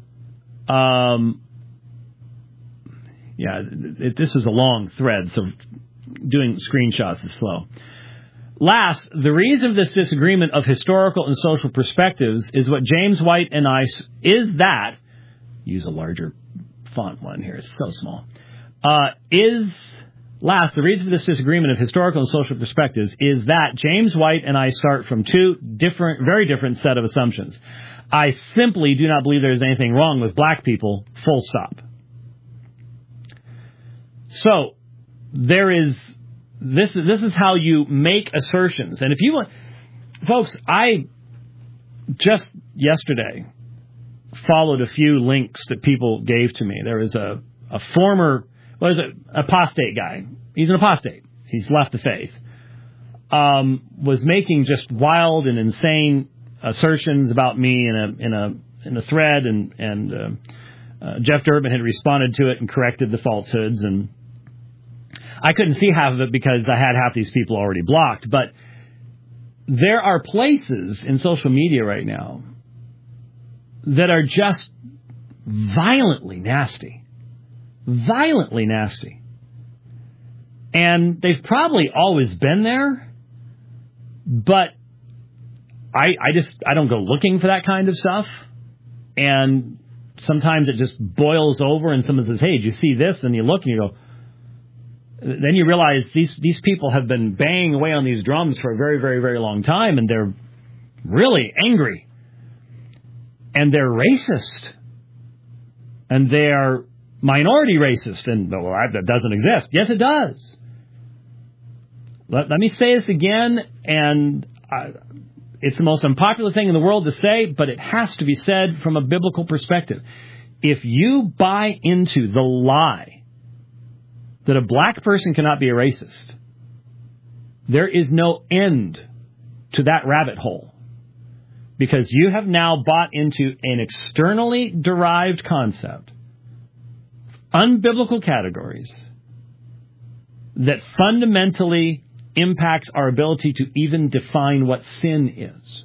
[SPEAKER 1] this is a long thread, so doing screenshots is slow. Last, the reason of this disagreement of historical and social perspectives is what James White and I, use a larger font one here, it's so small, the reason for this disagreement of historical and social perspectives is that James White and I start from two very different set of assumptions. I simply do not believe there is anything wrong with black people, full stop. So, this is how you make assertions. And if you want, folks, I just yesterday followed a few links that people gave to me. There was a former, apostate guy. He's an apostate. He's left the faith. Was making just wild and insane assertions about me in a thread, and Jeff Durbin had responded to it and corrected the falsehoods, and I couldn't see half of it because I had half these people already blocked. But there are places in social media right now that are just violently nasty. Violently nasty. And they've probably always been there, but I don't go looking for that kind of stuff. And sometimes it just boils over and someone says, hey, did you see this? And you look and you go, then you realize these people have been banging away on these drums for a very, very, very long time, and they're really angry. And they're racist. And they are minority racist. And, well, that doesn't exist. Yes, it does. Let me say this again, and it's the most unpopular thing in the world to say, but it has to be said from a biblical perspective. If you buy into the lie that a black person cannot be a racist, there is no end to that rabbit hole. Because you have now bought into an externally derived concept, unbiblical categories, that fundamentally impacts our ability to even define what sin is.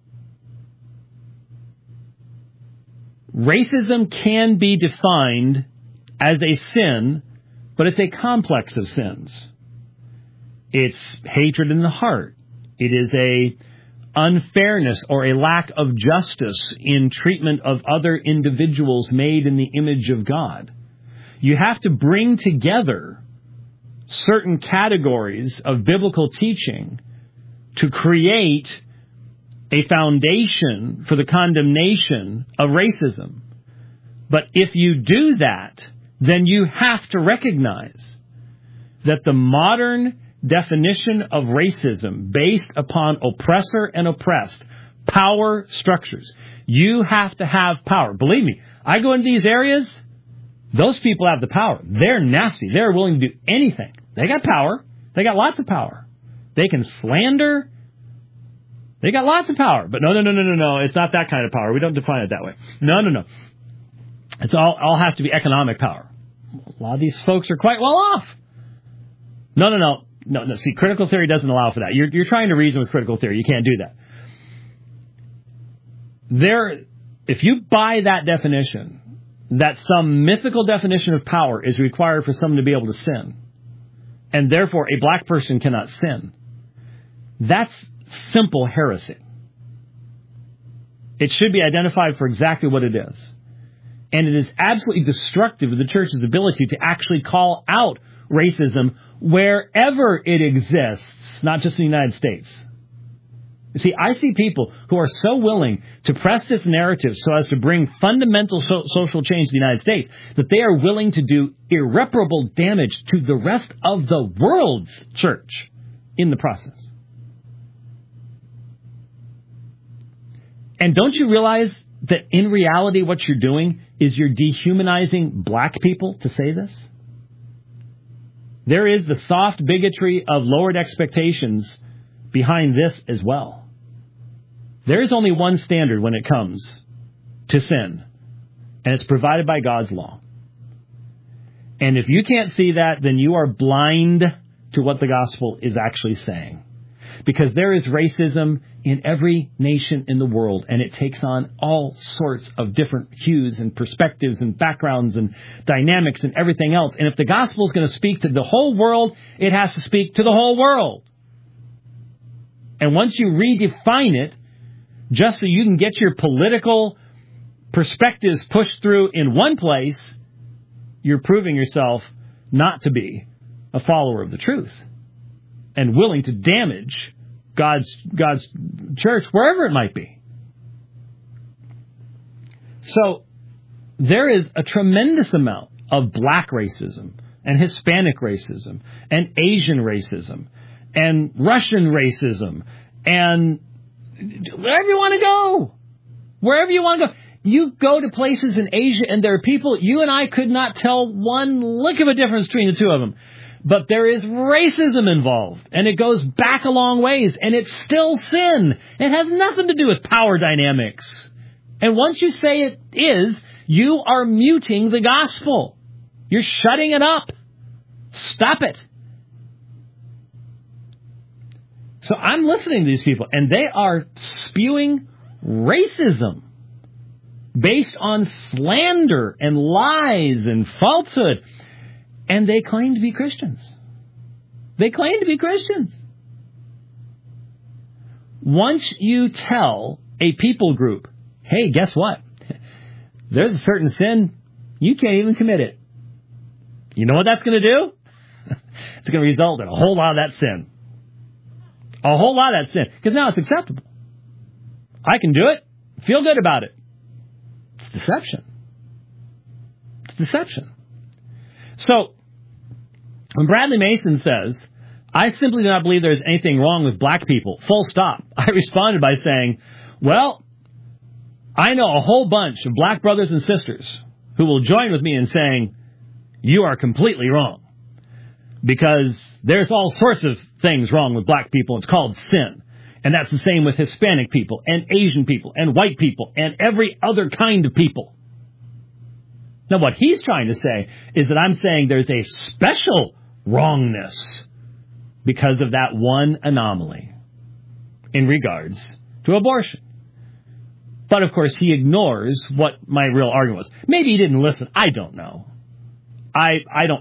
[SPEAKER 1] Racism can be defined as a sin, but it's a complex of sins. It's hatred in the heart. It is a unfairness or a lack of justice in treatment of other individuals made in the image of God. You have to bring together certain categories of biblical teaching to create a foundation for the condemnation of racism. But if you do that, then you have to recognize that the modern definition of racism based upon oppressor and oppressed, power structures. You have to have power. Believe me, I go into these areas, those people have the power. They're nasty. They're willing to do anything. They got power. They got lots of power. They can slander. They got lots of power. But no. It's not that kind of power. We don't define it that way. No. It's all has to be economic power. A lot of these folks are quite well off. No. See, critical theory doesn't allow for that. You're trying to reason with critical theory. You can't do that. If you buy that definition, that some mythical definition of power is required for someone to be able to sin, and therefore a black person cannot sin, that's simple heresy. It should be identified for exactly what it is. And it is absolutely destructive of the church's ability to actually call out racism wherever it exists, not just in the United States. You see, I see people who are so willing to press this narrative so as to bring fundamental social change to the United States that they are willing to do irreparable damage to the rest of the world's church in the process. And don't you realize that in reality what you're doing is you're dehumanizing black people to say this? There is the soft bigotry of lowered expectations behind this as well. There is only one standard when it comes to sin, and it's provided by God's law. And if you can't see that, then you are blind to what the gospel is actually saying. Because there is racism in every nation in the world, and it takes on all sorts of different hues and perspectives and backgrounds and dynamics and everything else. And if the gospel is going to speak to the whole world, it has to speak to the whole world. And once you redefine it, just so you can get your political perspectives pushed through in one place, you're proving yourself not to be a follower of the truth and willing to damage God's church wherever it might be. So there is a tremendous amount of black racism and Hispanic racism and Asian racism and Russian racism and wherever you want to go. Wherever you want to go. You go to places in Asia and there are people, you and I could not tell one lick of a difference between the two of them. But there is racism involved, and it goes back a long ways, and it's still sin. It has nothing to do with power dynamics. And once you say it is, you are muting the gospel. You're shutting it up. Stop it. So I'm listening to these people, and they are spewing racism based on slander and lies and falsehood. And they claim to be Christians. They claim to be Christians. Once you tell a people group, hey, guess what? There's a certain sin, you can't even commit it. You know what that's going to do? It's going to result in a whole lot of that sin. A whole lot of that sin. Because now it's acceptable. I can do it. Feel good about it. It's deception. It's deception. So, when Bradley Mason says, I simply do not believe there's anything wrong with black people, full stop, I responded by saying, well, I know a whole bunch of black brothers and sisters who will join with me in saying, you are completely wrong. Because there's all sorts of things wrong with black people. It's called sin. And that's the same with Hispanic people and Asian people and white people and every other kind of people. Now, what he's trying to say is that I'm saying there's a special wrongness because of that one anomaly in regards to abortion. But, of course, he ignores what my real argument was. Maybe he didn't listen. I don't know. I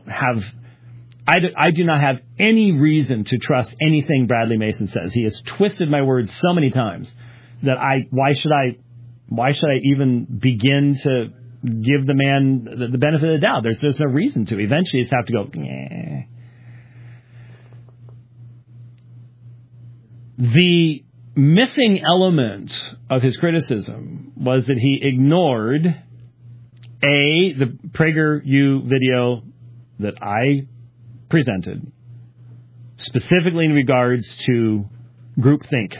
[SPEAKER 1] do not have any reason to trust anything Bradley Mason says. He has twisted my words so many times that why should I even begin to give the man the benefit of the doubt? There's no reason to. Eventually, you just have to go, eh. The missing element of his criticism was that he ignored, the PragerU video that I presented, specifically in regards to groupthink.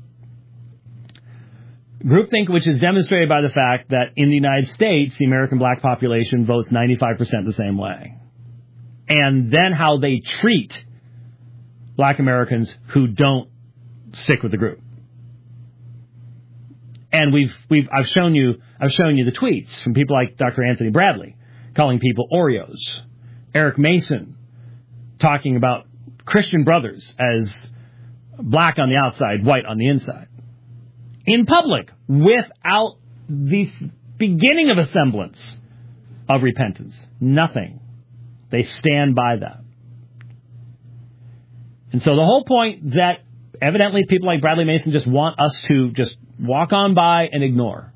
[SPEAKER 1] Groupthink, which is demonstrated by the fact that in the United States, the American black population votes 95% the same way. And then how they treat black Americans who don't stick with the group. And I've shown you the tweets from people like Dr. Anthony Bradley calling people Oreos. Eric Mason talking about Christian brothers as black on the outside, white on the inside. In public, without the beginning of a semblance of repentance. Nothing. They stand by that. And so the whole point that evidently people like Bradley Mason just want us to just walk on by and ignore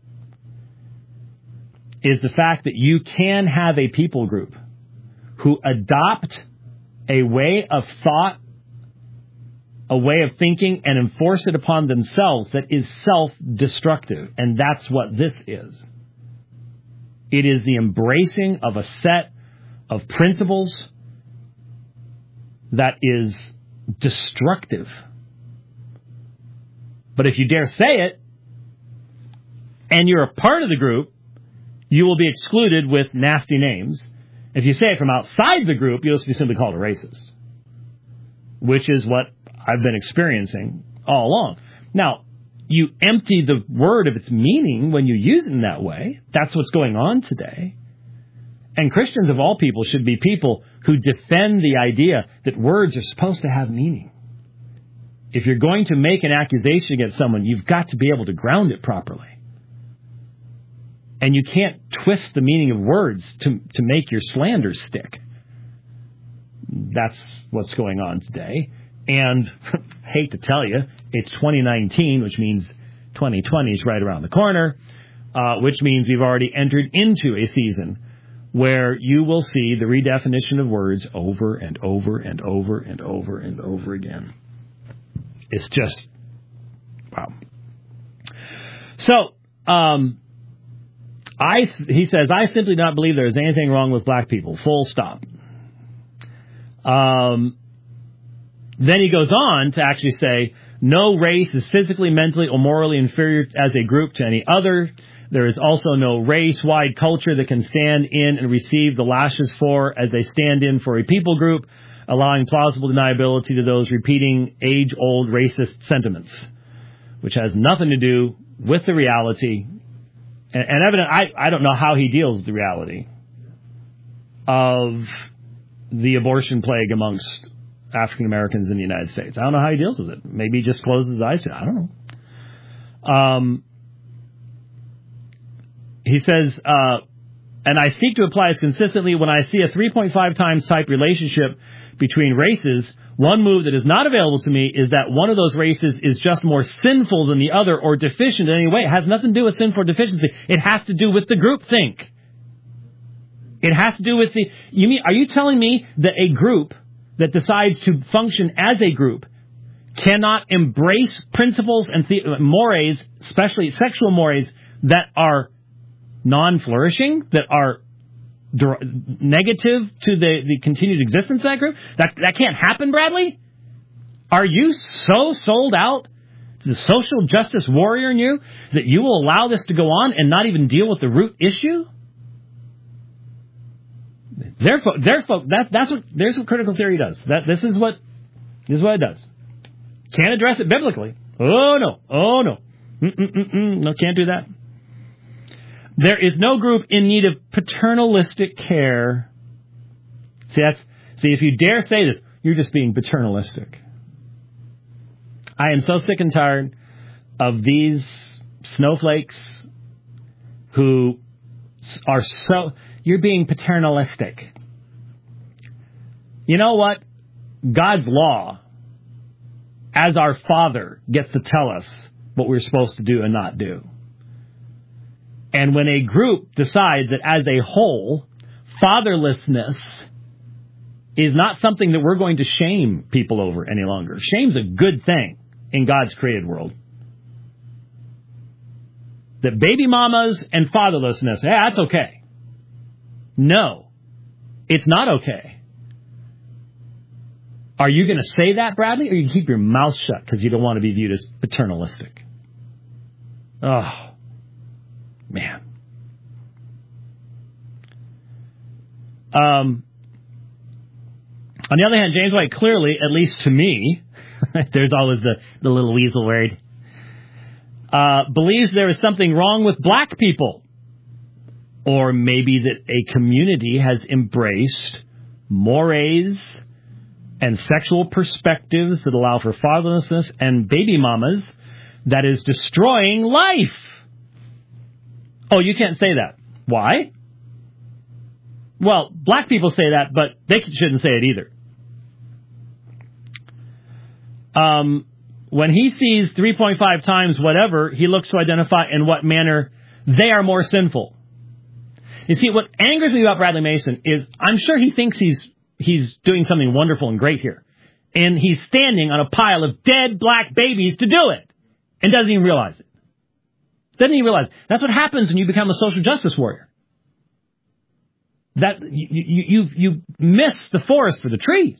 [SPEAKER 1] is the fact that you can have a people group who adopt a way of thought, a way of thinking, and enforce it upon themselves that is self-destructive. And that's what this is. It is the embracing of a set of principles that is destructive. But if you dare say it, and you're a part of the group, you will be excluded with nasty names. If you say it from outside the group, you'll just be simply called a racist, which is what I've been experiencing all along. Now, you empty the word of its meaning when you use it in that way. That's what's going on today. And Christians of all people should be people who defend the idea that words are supposed to have meaning. If you're going to make an accusation against someone, you've got to be able to ground it properly. And you can't twist the meaning of words to make your slander stick. That's what's going on today. And hate to tell you, it's 2019, which means 2020 is right around the corner, which means we've already entered into a season where you will see the redefinition of words over and over and over and over and over again. It's just, wow. So, he says, I simply do not believe there is anything wrong with black people. Full stop. Then he goes on to actually say, no race is physically, mentally, or morally inferior as a group to any other. There is also no race-wide culture that can stand in and receive the lashes for as they stand in for a people group, allowing plausible deniability to those repeating age-old racist sentiments, which has nothing to do with the reality. And evident, I don't know how he deals with the reality of the abortion plague amongst African Americans in the United States. I don't know how he deals with it. Maybe he just closes his eyes to it. I don't know. He says, and I seek to apply this consistently when I see a 3.5 times type relationship between races. One move that is not available to me is that one of those races is just more sinful than the other or deficient in any way. It has nothing to do with sinful or deficiency. It has to do with the groupthink. It has to do with are you telling me that a group that decides to function as a group cannot embrace principles and mores, especially sexual mores, that are non-flourishing, that are negative to the continued existence of that group? That can't happen, Bradley? Are you so sold out to the social justice warrior in you that you will allow this to go on and not even deal with the root issue? Therefore, that's what critical theory does. This is what it does. Can't address it biblically. Oh no. No, can't do that. There is no group in need of paternalistic care. See, if you dare say this, you're just being paternalistic. I am so sick and tired of these snowflakes who are you're being paternalistic. You know what? God's law, as our Father, gets to tell us what we're supposed to do and not do. And when a group decides that as a whole, fatherlessness is not something that we're going to shame people over any longer. Shame's a good thing in God's created world. That baby mamas and fatherlessness, that's okay. No, it's not okay. Are you going to say that, Bradley, or you keep your mouth shut because you don't want to be viewed as paternalistic? Oh, man. On the other hand, James White clearly, at least to me, there's always the little weasel word, believes there is something wrong with black people. Or maybe that a community has embraced mores and sexual perspectives that allow for fatherlessness and baby mamas that is destroying life. Oh, you can't say that. Why? Well, black people say that, but they shouldn't say it either. When he sees 3.5 times whatever, he looks to identify in what manner they are more sinful. You see, what angers me about Bradley Mason is I'm sure he thinks he's doing something wonderful and great here. And he's standing on a pile of dead black babies to do it. And doesn't even realize it. Doesn't even realize it. That's what happens when you become a social justice warrior. That you miss the forest for the trees.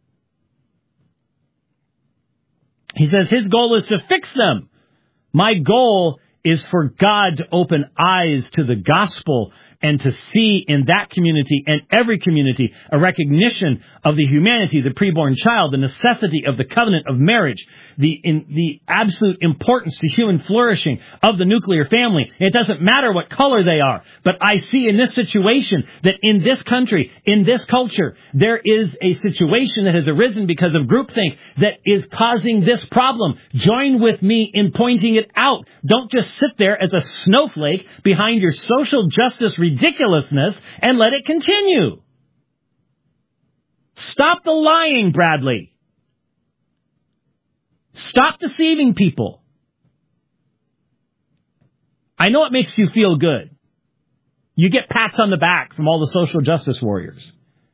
[SPEAKER 1] He says his goal is to fix them. My goal is for God to open eyes to the gospel and to see in that community and every community a recognition of the humanity of the preborn child, the necessity of the covenant of marriage, the absolute importance to human flourishing of the nuclear family. It doesn't matter what color they are, but I see in this situation that in this country, in this culture, there is a situation that has arisen because of groupthink that is causing this problem. Join with me in pointing it out. Don't just sit there as a snowflake behind your social justice ridiculousness and let it continue. Stop the lying, Bradley. Stop deceiving people. I know it makes you feel good. You get pats on the back from all the social justice warriors.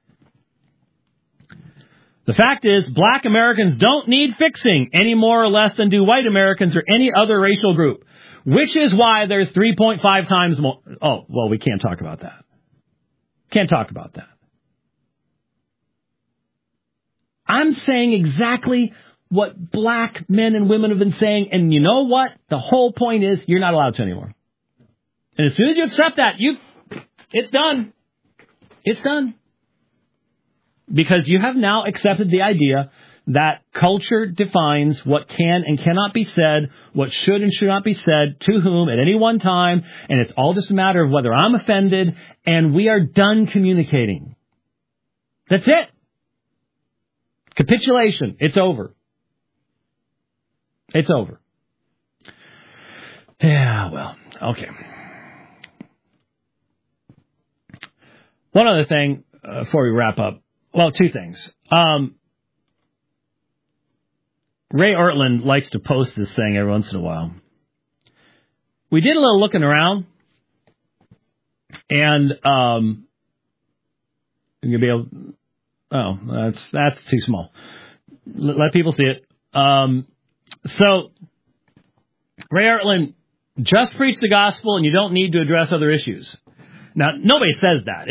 [SPEAKER 1] The fact is, black Americans don't need fixing any more or less than do white Americans or any other racial group. Which is why there's 3.5 times more. Oh, well, we can't talk about that. Can't talk about that. I'm saying exactly what black men and women have been saying, and you know what? The whole point is you're not allowed to anymore. And as soon as you accept that, it's done. It's done. Because you have now accepted the idea that culture defines what can and cannot be said, what should and should not be said, to whom at any one time, and it's all just a matter of whether I'm offended, and we are done communicating. That's it. Capitulation. It's over. It's over. Yeah, well, okay. One other thing before we wrap up. Well, two things. Ray Ortlund likes to post this thing every once in a while. We did a little looking around, and you'll be able. Oh, that's too small. Let people see it. So, Ray Ortlund just preached the gospel, and you don't need to address other issues. Now, nobody says that.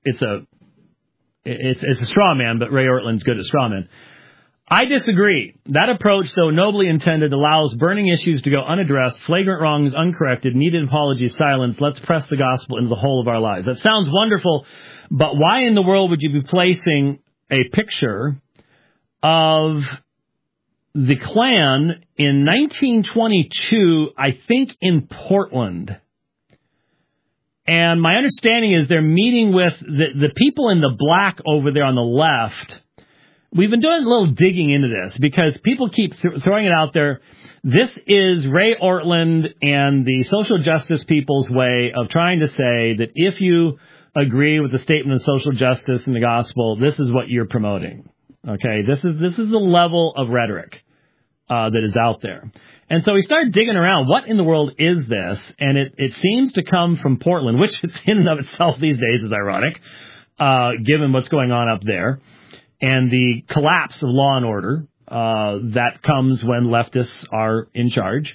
[SPEAKER 1] It's a straw man, but Ray Ortlund's good at straw men. I disagree. That approach, though nobly intended, allows burning issues to go unaddressed, flagrant wrongs uncorrected, needed apologies silenced. Let's press the gospel into the whole of our lives. That sounds wonderful, but why in the world would you be placing a picture of the Klan in 1922, I think in Portland? And my understanding is they're meeting with the people in the black over there on the left. We've been doing a little digging into this because people keep throwing it out there. This is Ray Ortlund and the social justice people's way of trying to say that if you agree with the statement of social justice in the gospel, this is what you're promoting. Okay, this is the level of rhetoric that is out there. And so we started digging around. What in the world is this? And it seems to come from Portland, which is in and of itself these days is ironic, given what's going on up there. And the collapse of law and order that comes when leftists are in charge.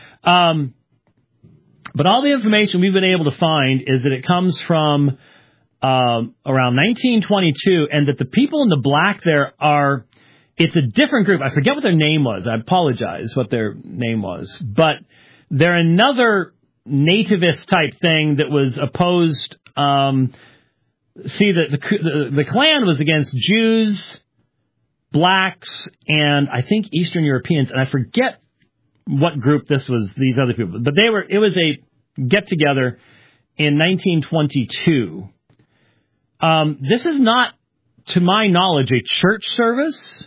[SPEAKER 1] But all the information we've been able to find is that it comes from around 1922, and that the people in the black there it's a different group. I forget what their name was. I apologize what their name was. But they're another nativist type thing that was opposed. See, the Klan was against Jews, blacks, and I think Eastern Europeans, and I forget what group this was, these other people. But it was a get-together in 1922. This is not, to my knowledge, a church service.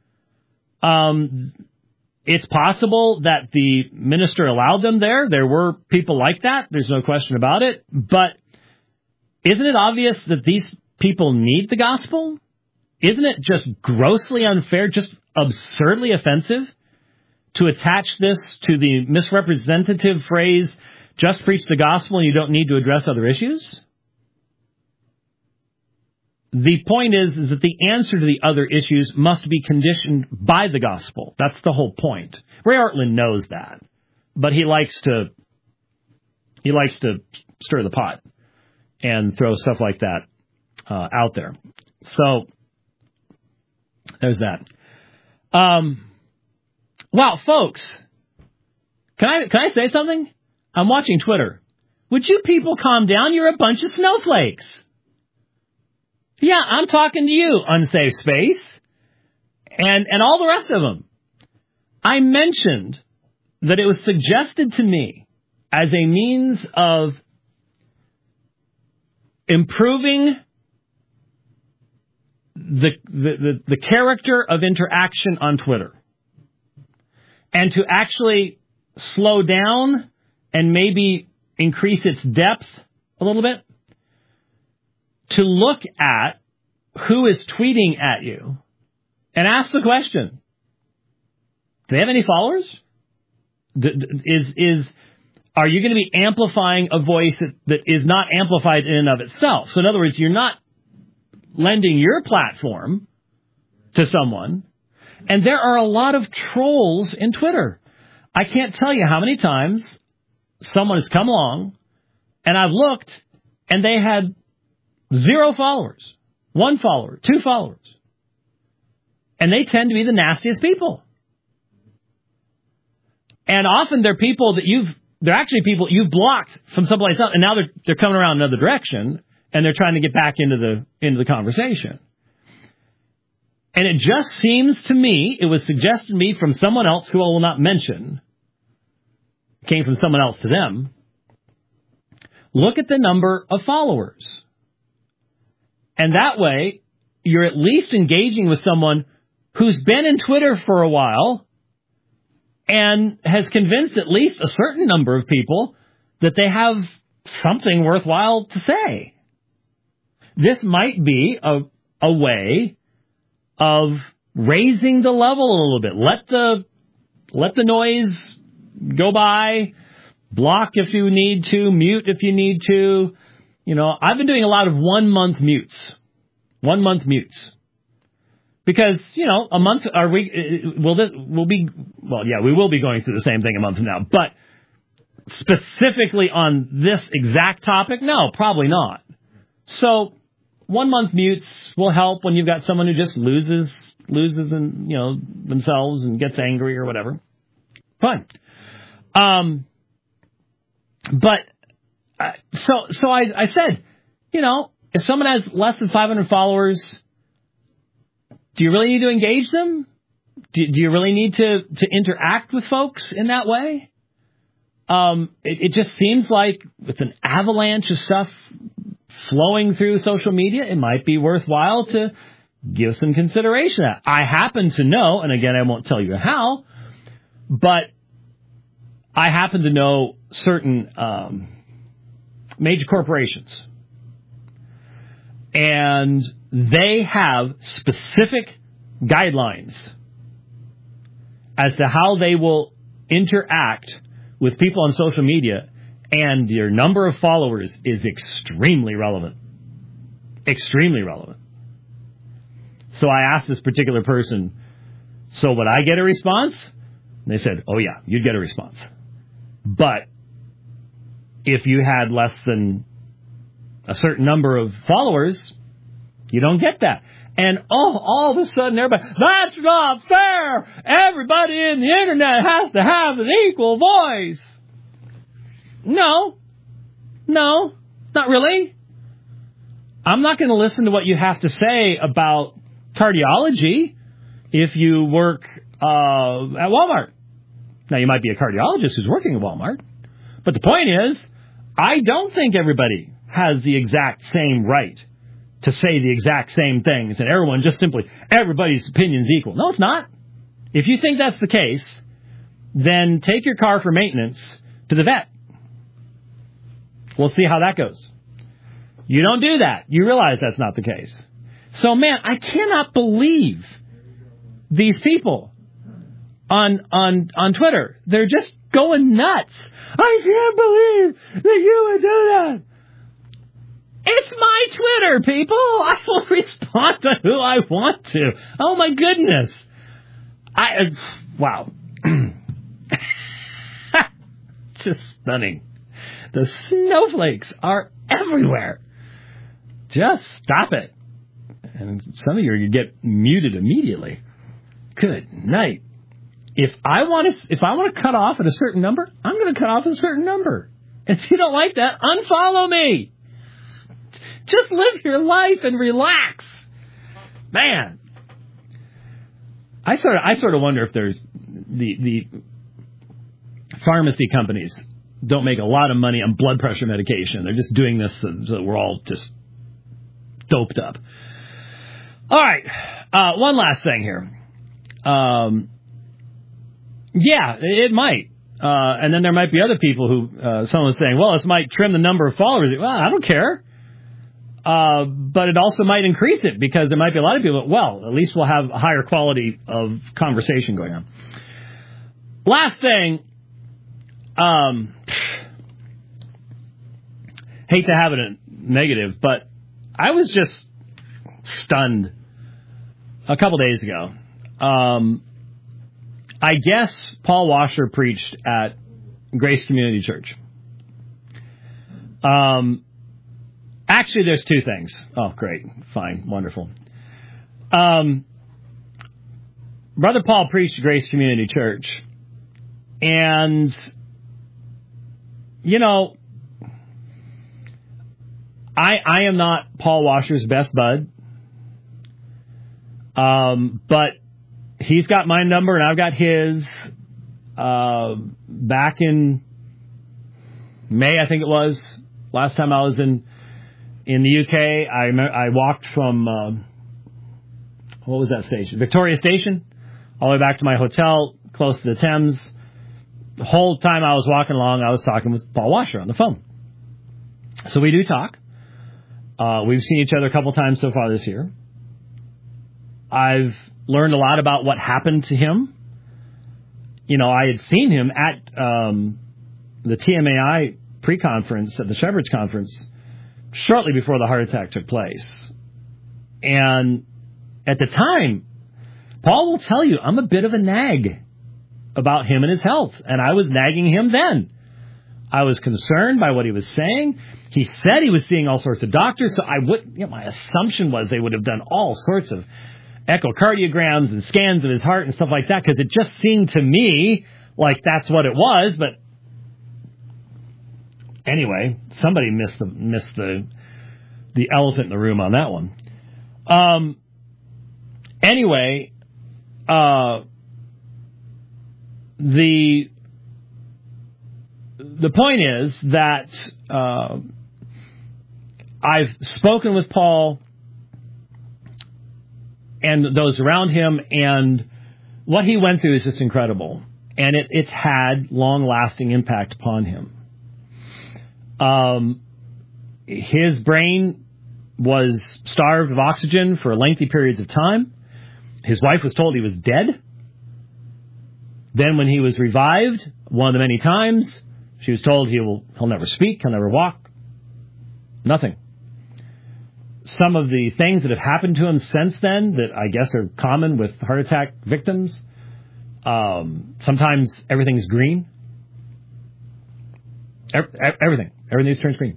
[SPEAKER 1] It's possible that the minister allowed them there. There were people like that. There's no question about it. But isn't it obvious that these people need the gospel? Isn't it just grossly unfair, just absurdly offensive to attach this to the misrepresentative phrase, just preach the gospel and you don't need to address other issues? The point is that the answer to the other issues must be conditioned by the gospel. That's the whole point. Ray Ortlund knows that, but he likes to stir the pot and throw stuff like that out there. So there's that. Wow, folks, can I say something? I'm watching Twitter. Would you people calm down? You're a bunch of snowflakes. Yeah, I'm talking to you, Unsafe Space, and all the rest of them. I mentioned that it was suggested to me as a means of improving the character of interaction on Twitter, and to actually slow down and maybe increase its depth a little bit, to look at who is tweeting at you and ask the question, do they have any followers? Are you going to be amplifying a voice that is not amplified in and of itself? So in other words, you're not lending your platform to someone. And there are a lot of trolls in Twitter. I can't tell you how many times someone has come along and I've looked and they had 0 followers, 1 follower, 2 followers. And they tend to be the nastiest people. And often they're people that you've they're actually people you've blocked from someplace else, and now they're coming around another direction, and they're trying to get back into the conversation. And it just seems to me, it was suggested to me from someone else who I will not mention, came from someone else to them, look at the number of followers. And that way, you're at least engaging with someone who's been in Twitter for a while and has convinced at least a certain number of people that they have something worthwhile to say. This might be a way of raising the level a little bit. Let the noise go by. Block if you need to. Mute if you need to. You know, I've been doing a lot of 1 month mutes. 1 month mutes. Because, you know, a month, we will be going through the same thing a month from now. But specifically on this exact topic, no, probably not. So 1 month mutes will help when you've got someone who just loses in, you know, themselves and gets angry or whatever. Fine. So I said, you know, if someone has less than 500 followers, do you really need to engage them? Do you really need to interact with folks in that way? It just seems like with an avalanche of stuff flowing through social media, it might be worthwhile to give some consideration to that. I happen to know, and again, I won't tell you how, but I happen to know certain major corporations, and they have specific guidelines as to how they will interact with people on social media, and your number of followers is extremely relevant. Extremely relevant. So I asked this particular person, so would I get a response? And they said, oh yeah, you'd get a response. But if you had less than a certain number of followers, you don't get that. And all of a sudden everybody, that's not fair! Everybody in the internet has to have an equal voice! No, not really. I'm not going to listen to what you have to say about cardiology if you work at Walmart. Now, you might be a cardiologist who's working at Walmart, but the point is, I don't think everybody has the exact same right to say the exact same things, and everybody's opinion's equal. No, it's not. If you think that's the case, then take your car for maintenance to the vet. We'll see how that goes. You don't do that. You realize that's not the case. So, man, I cannot believe these people on Twitter. They're just going nuts. I can't believe that you would do that. It's my Twitter, people. I will respond to who I want to. Oh, my goodness. Wow. Just stunning. The snowflakes are everywhere. Just stop it. And some of you get muted immediately. Good night. If I want to cut off at a certain number, I'm going to cut off at a certain number. And if you don't like that, unfollow me. Just live your life and relax. Man. I sort of wonder if there's the pharmacy companies don't make a lot of money on blood pressure medication. They're just doing this so that we're all just doped up. All right. One last thing here. Yeah, it might. And then there might be other people who, someone's saying, well, this might trim the number of followers. Well, I don't care. But it also might increase it because there might be a lot of people, well, at least we'll have a higher quality of conversation going on. Last thing, hate to have it a negative, but I was just stunned a couple days ago. I guess Paul Washer preached at Grace Community Church. Actually, there's two things. Oh, great. Fine. Wonderful. Brother Paul preached at Grace Community Church, and you know, I am not Paul Washer's best bud. But he's got my number and I've got his. Back in May, I think it was, last time I was in the UK, I walked from, what was that station? Victoria Station, all the way back to my hotel, close to the Thames. The whole time I was walking along, I was talking with Paul Washer on the phone. So we do talk. We've seen each other a couple times so far this year. I've learned a lot about what happened to him. You know, I had seen him at the TMAI pre-conference at the Shepherd's Conference shortly before the heart attack took place. And at the time, Paul will tell you, I'm a bit of a nag about him and his health. And I was nagging him then. I was concerned by what he was saying. He said he was seeing all sorts of doctors. So my assumption was they would have done all sorts of echocardiograms and scans of his heart and stuff like that, because it just seemed to me like that's what it was. But anyway, somebody missed the elephant in the room on that one. Anyway, the point is that I've spoken with Paul and those around him, and what he went through is just incredible. And it's had long-lasting impact upon him. His brain was starved of oxygen for lengthy periods of time. His wife was told he was dead. Then when he was revived, one of the many times, she was told he'll never speak, he'll never walk. Nothing. Some of the things that have happened to him since then that I guess are common with heart attack victims, sometimes everything's green. Everything's turned green.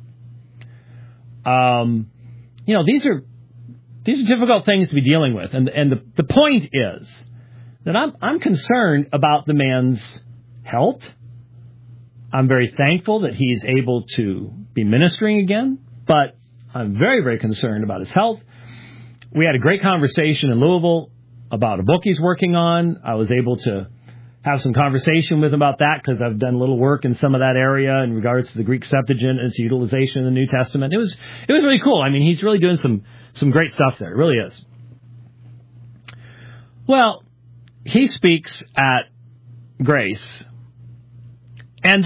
[SPEAKER 1] These are difficult things to be dealing with, and the point is that I'm concerned about the man's health. I'm very thankful that he's able to be ministering again, but I'm very, very concerned about his health. We had a great conversation in Louisville about a book he's working on. I was able to have some conversation with him about that because I've done a little work in some of that area in regards to the Greek Septuagint and its utilization in the New Testament. It was really cool. I mean, he's really doing some great stuff there. It really is. Well, he speaks at Grace, and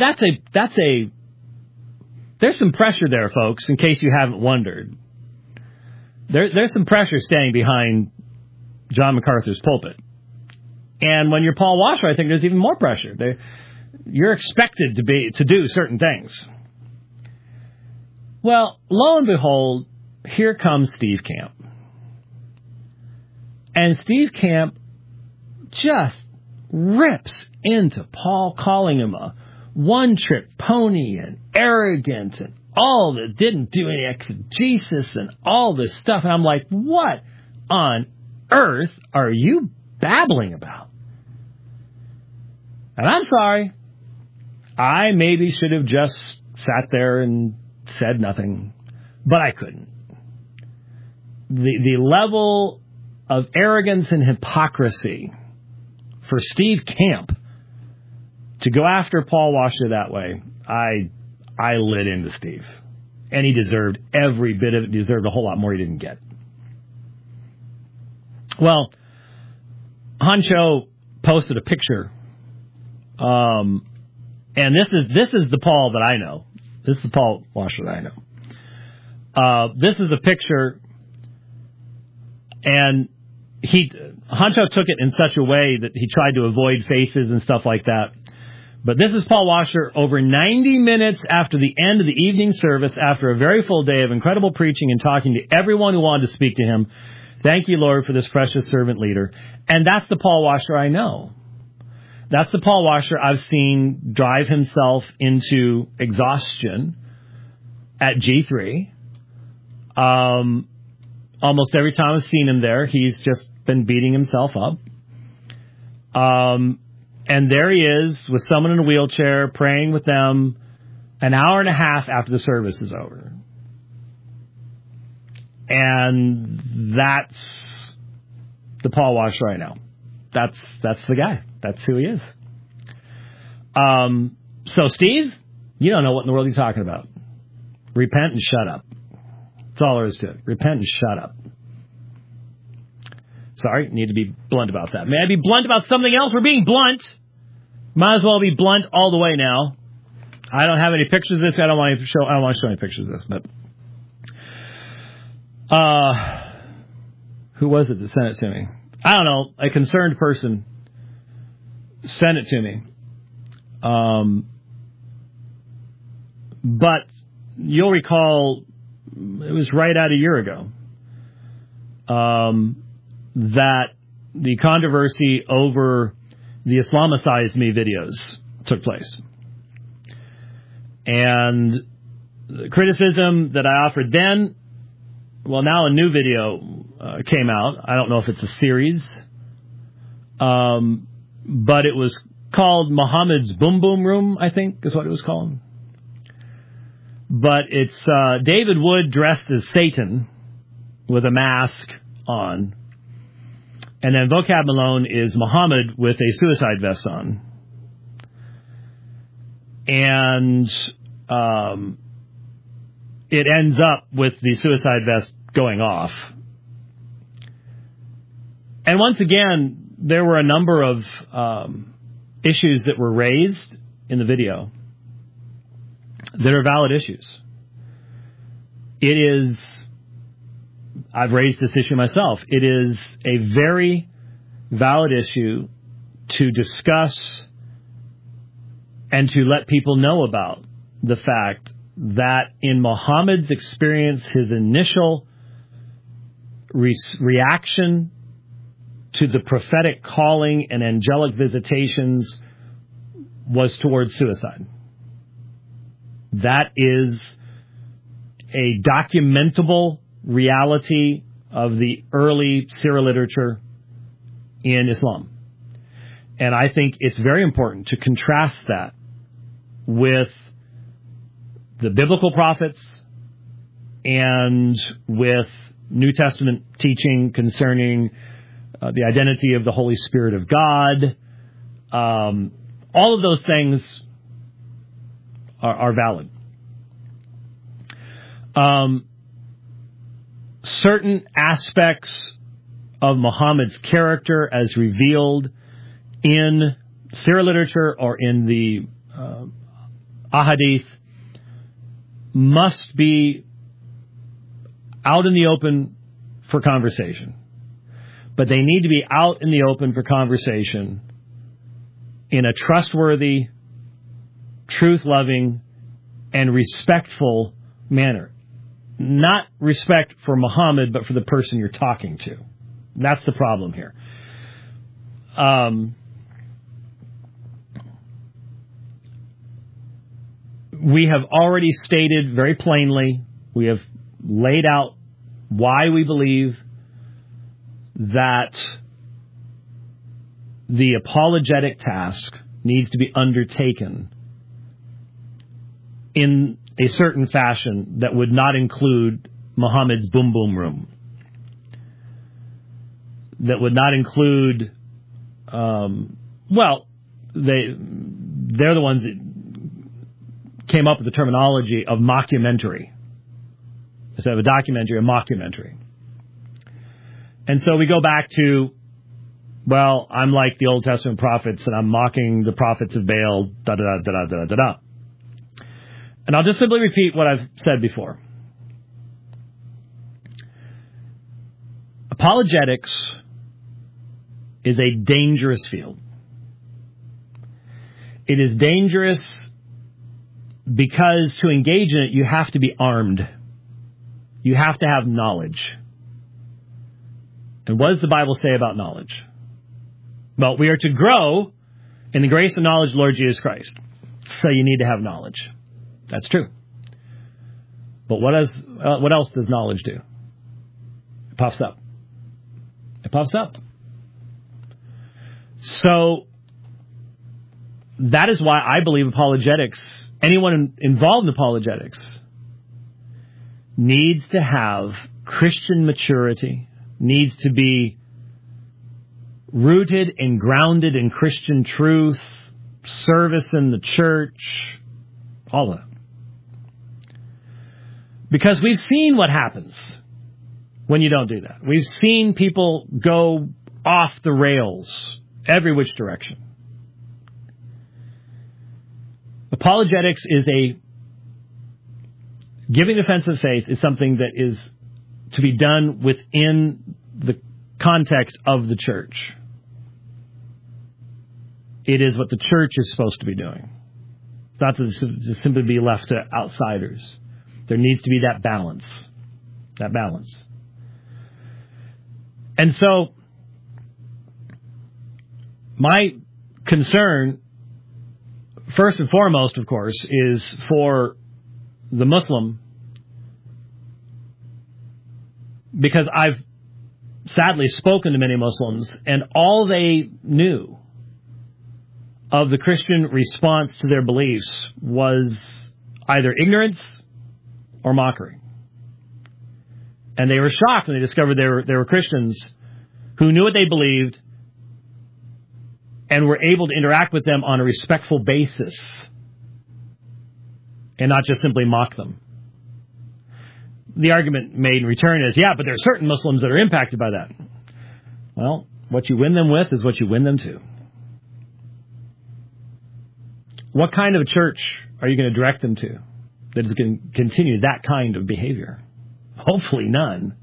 [SPEAKER 1] there's some pressure there, folks, in case you haven't wondered. There's some pressure standing behind John MacArthur's pulpit. And when you're Paul Washer, I think there's even more pressure. You're expected to do certain things. Well, lo and behold, here comes Steve Camp. And Steve Camp just rips into Paul, calling him a one-trick pony and arrogant and all that didn't do any exegesis and all this stuff. And I'm like, what on earth are you babbling about? And I'm sorry. I maybe should have just sat there and said nothing, but I couldn't. The level of arrogance and hypocrisy for Steve Camp to go after Paul Washer that way, I lit into Steve. And he deserved every bit of it. He deserved a whole lot more he didn't get. Well, Honcho posted a picture. And this is the Paul that I know. This is the Paul Washer that I know. This is a picture, and Honcho took it in such a way that he tried to avoid faces and stuff like that. But this is Paul Washer over 90 minutes after the end of the evening service, after a very full day of incredible preaching and talking to everyone who wanted to speak to him. Thank you, Lord, for this precious servant leader. And that's the Paul Washer I know. That's the Paul Washer I've seen drive himself into exhaustion at G3. Almost every time I've seen him there, he's just been beating himself up. And there he is with someone in a wheelchair, praying with them an hour and a half after the service is over. And that's the Paul Walsh right now. That's the guy. That's who he is. So, Steve, you don't know what in the world you're talking about. Repent and shut up. That's all there is to it. Repent and shut up. Sorry, need to be blunt about that. May I be blunt about something else? We're being blunt. Might as well be blunt all the way now. I don't have any pictures of this. I don't want to show any pictures of this. But who was it that sent it to me? I don't know. A concerned person sent it to me. But you'll recall it was right at a year ago that the controversy over the Islamicize Me videos took place. And the criticism that I offered then, well, now a new video came out. I don't know if it's a series, but it was called Muhammad's Boom Boom Room, I think is what it was called. But it's David Wood dressed as Satan with a mask on. And then Vocab Malone is Muhammad with a suicide vest on. And it ends up with the suicide vest going off. And once again, there were a number of issues that were raised in the video that are valid issues. It is, I've raised this issue myself, it is a very valid issue to discuss and to let people know about the fact that in Muhammad's experience, his initial reaction to the prophetic calling and angelic visitations was towards suicide. That is a documentable reality of the early Sirah literature in Islam. And I think it's very important to contrast that with the biblical prophets and with New Testament teaching concerning the identity of the Holy Spirit of God. All of those things are valid. Certain aspects of Muhammad's character as revealed in Sirah literature or in the Ahadith must be out in the open for conversation. But they need to be out in the open for conversation in a trustworthy, truth-loving, and respectful manner. Not respect for Muhammad, but for the person you're talking to. That's the problem here. We have already stated very plainly, we have laid out why we believe that the apologetic task needs to be undertaken in a certain fashion that would not include Muhammad's Boom Boom Room. That would not include, they're the ones that came up with the terminology of mockumentary. Instead of a documentary, a mockumentary. And so we go back to, well, I'm like the Old Testament prophets and I'm mocking the prophets of Baal, da-da-da-da-da-da-da. And I'll just simply repeat what I've said before. Apologetics is a dangerous field. It is dangerous because to engage in it, you have to be armed. You have to have knowledge. And what does the Bible say about knowledge? Well, we are to grow in the grace and knowledge of the Lord Jesus Christ. So you need to have knowledge. That's true. But what else does knowledge do? It puffs up. It puffs up. So that is why I believe apologetics anyone involved in apologetics needs to have Christian maturity, needs to be rooted and grounded in Christian truth, service in the church, all of that. Because we've seen what happens when you don't do that. We've seen people go off the rails every which direction. Apologetics is giving defense of faith is something that is to be done within the context of the church. It is what the church is supposed to be doing. It's not to simply be left to outsiders. There needs to be that balance. That balance. And so, my concern, first and foremost, of course, is for the Muslim, because I've sadly spoken to many Muslims, and all they knew of the Christian response to their beliefs was either ignorance or mockery. And they were shocked when they discovered there were Christians who knew what they believed and were able to interact with them on a respectful basis and not just simply mock them. The argument made in return is, yeah, but there are certain Muslims that are impacted by that. Well, what you win them with is what you win them to. What kind of a church are you going to direct them to that is going to continue that kind of behavior? Hopefully none.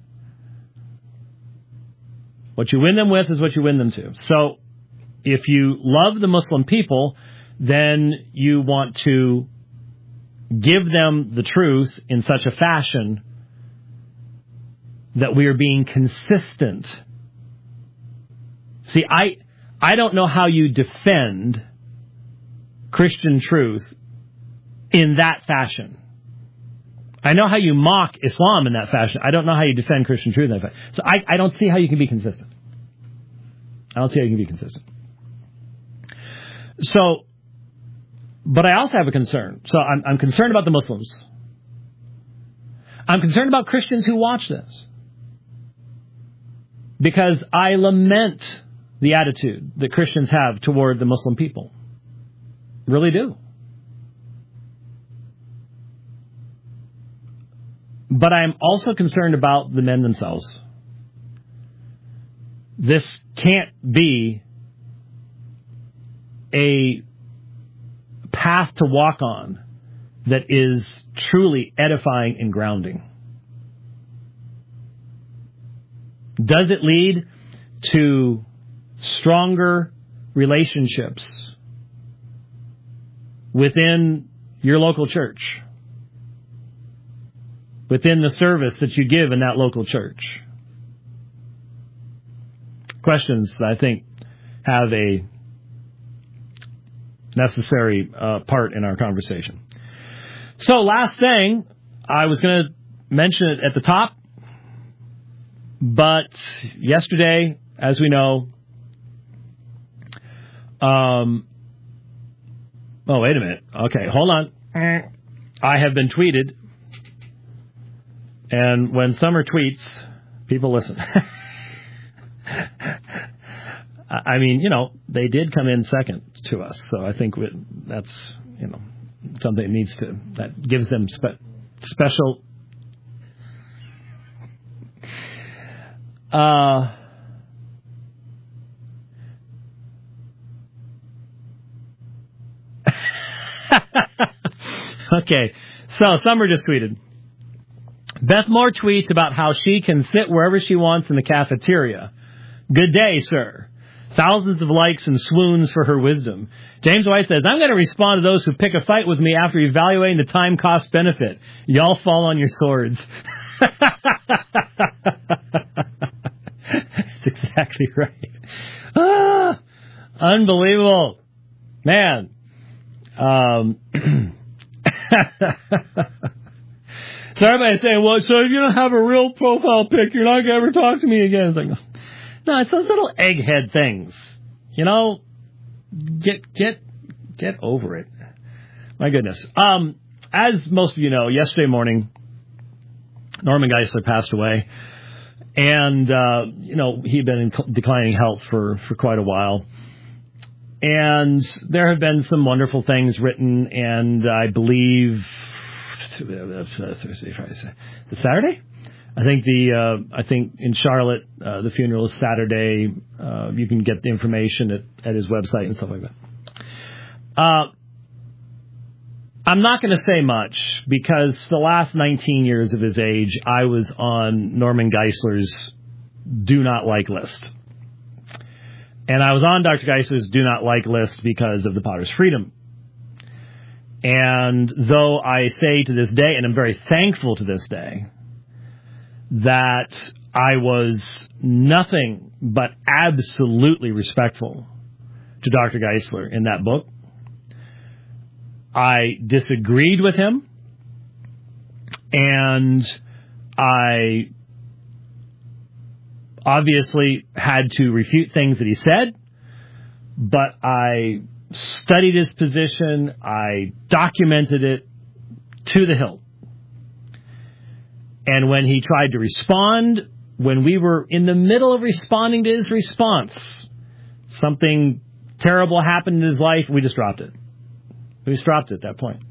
[SPEAKER 1] What you win them with is what you win them to. So, if you love the Muslim people, then you want to give them the truth in such a fashion that we are being consistent. See, I don't know how you defend Christian truth in that fashion. I know how you mock Islam in that fashion. I don't know how you defend Christian truth in that fashion. So I don't see how you can be consistent. I don't see how you can be consistent. So, but I also have a concern. So I'm concerned about the Muslims. I'm concerned about Christians who watch this. Because I lament the attitude that Christians have toward the Muslim people. Really do. But I'm also concerned about the men themselves. This can't be a path to walk on that is truly edifying and grounding. Does it lead to stronger relationships within your local church? Within the service that you give in that local church? Questions that I think have a necessary part in our conversation. So, last thing, I was going to mention it at the top, but yesterday, as we know, oh, wait a minute. Okay, hold on. I have been tweeted, and when Summer tweets, people listen. I mean, they did come in second to us, so I think that's, something that needs to, that gives them special. Okay, so Summer just tweeted. Beth Moore tweets about how she can sit wherever she wants in the cafeteria. Good day, sir. Thousands of likes and swoons for her wisdom. James White says, I'm going to respond to those who pick a fight with me after evaluating the time, cost, benefit. Y'all fall on your swords. That's exactly right. Unbelievable. Man. So everybody's saying, well, so if you don't have a real profile pic, you're not going to ever talk to me again. It's like, no, it's those little egghead things. Get over it. My goodness. As most of you know, yesterday morning, Norman Geisler passed away. And, he'd been in declining health for quite a while. And there have been some wonderful things written, and I believe Thursday, Friday, is it Saturday? I think in Charlotte, the funeral is Saturday. You can get the information at his website and stuff like that. I'm not going to say much because the last 19 years of his age, I was on Norman Geisler's do not like list. And I was on Dr. Geisler's do not like list because of the Potter's Freedom. And though I say to this day, and I'm very thankful to this day, that I was nothing but absolutely respectful to Dr. Geisler in that book. I disagreed with him, and I obviously had to refute things that he said, but I studied his position, I documented it to the hilt. And when he tried to respond, when we were in the middle of responding to his response, something terrible happened in his life, we just dropped it. We just dropped it at that point.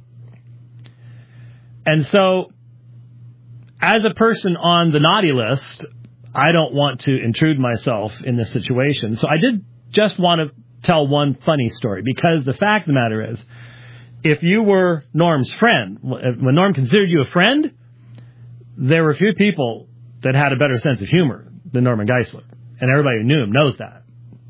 [SPEAKER 1] And so, as a person on the naughty list, I don't want to intrude myself in this situation. So I did just want to tell one funny story, because the fact of the matter is, if you were Norm's friend, when Norm considered you a friend, there were few people that had a better sense of humor than Norman Geisler. And everybody who knew him knows that.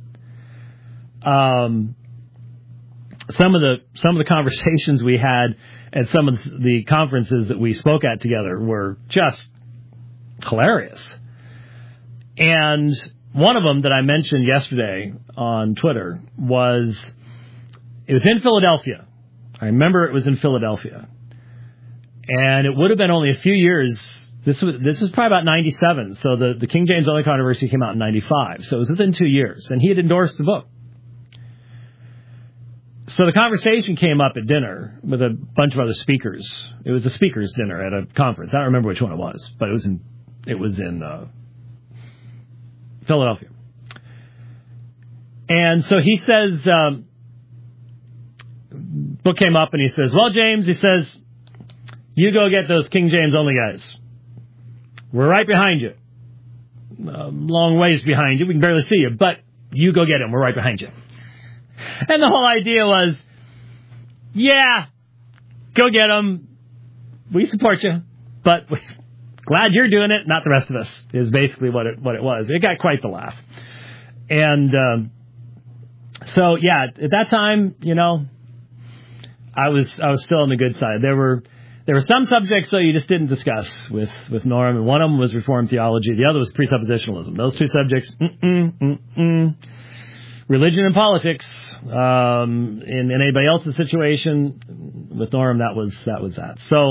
[SPEAKER 1] Some of the conversations we had at some of the conferences that we spoke at together were just hilarious. And one of them that I mentioned yesterday on Twitter it was in Philadelphia. I remember it was in Philadelphia. And it would have been only a few years. This was probably about 97. So the King James Only controversy came out in 95. So it was within 2 years. And he had endorsed the book. So the conversation came up at dinner with a bunch of other speakers. It was a speakers dinner at a conference. I don't remember which one it was, but it was in Philadelphia. And so he says, book came up and he says, well, James, he says, you go get those King James Only guys. We're right behind you. Long ways behind you. We can barely see you, but you go get them. We're right behind you. And the whole idea was, yeah, go get them. We support you, but we're glad you're doing it, not the rest of us, is basically what it was. It got quite the laugh. And so, yeah, at that time, I was still on the good side. There were some subjects, though, you just didn't discuss with Norm, and one of them was Reformed theology. The other was presuppositionalism. Those two subjects, Religion and politics, in anybody else's situation, with Norm, that was that. So,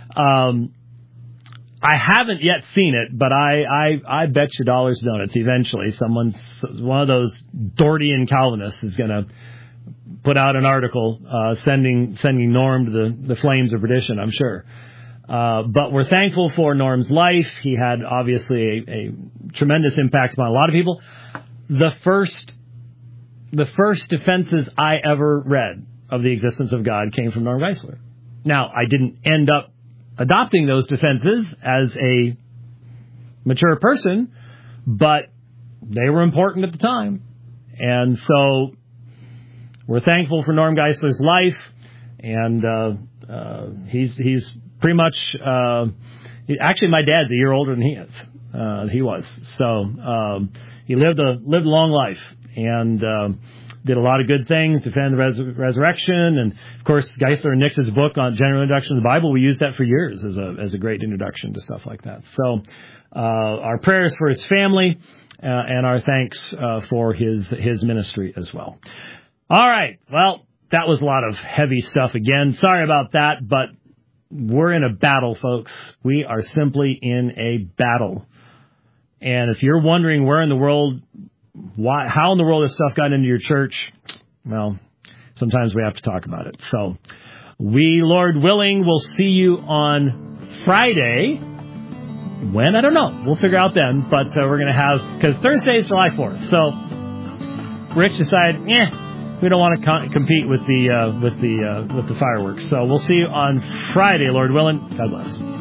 [SPEAKER 1] I haven't yet seen it, but I bet you dollars to donuts eventually one of those Dortian Calvinists is going to put out an article, sending Norm to the flames of perdition, I'm sure. But we're thankful for Norm's life. He had obviously a tremendous impact upon a lot of people. The first defenses I ever read of the existence of God came from Norm Geisler. Now, I didn't end up adopting those defenses as a mature person, but they were important at the time. And so we're thankful for Norm Geisler's life, and he's pretty much actually, my dad's a year older than he was. So he lived a long life, and did a lot of good things, defend the resurrection, and of course Geisler and Nix's book on General Introduction to the Bible, we used that for years as a great introduction to stuff like that. So our prayers for his family, and our thanks for his ministry as well. All right, well, that was a lot of heavy stuff again. Sorry about that, but we're in a battle, folks. We are simply in a battle. And if you're wondering how in the world this stuff got into your church, well, sometimes we have to talk about it. So, We, Lord willing, will see you on Friday. When? I don't know. We'll figure out then. But we're going to have, because Thursday is July 4th. So Rich decided, we don't want to compete with the fireworks. So we'll see you on Friday, Lord willing. God bless.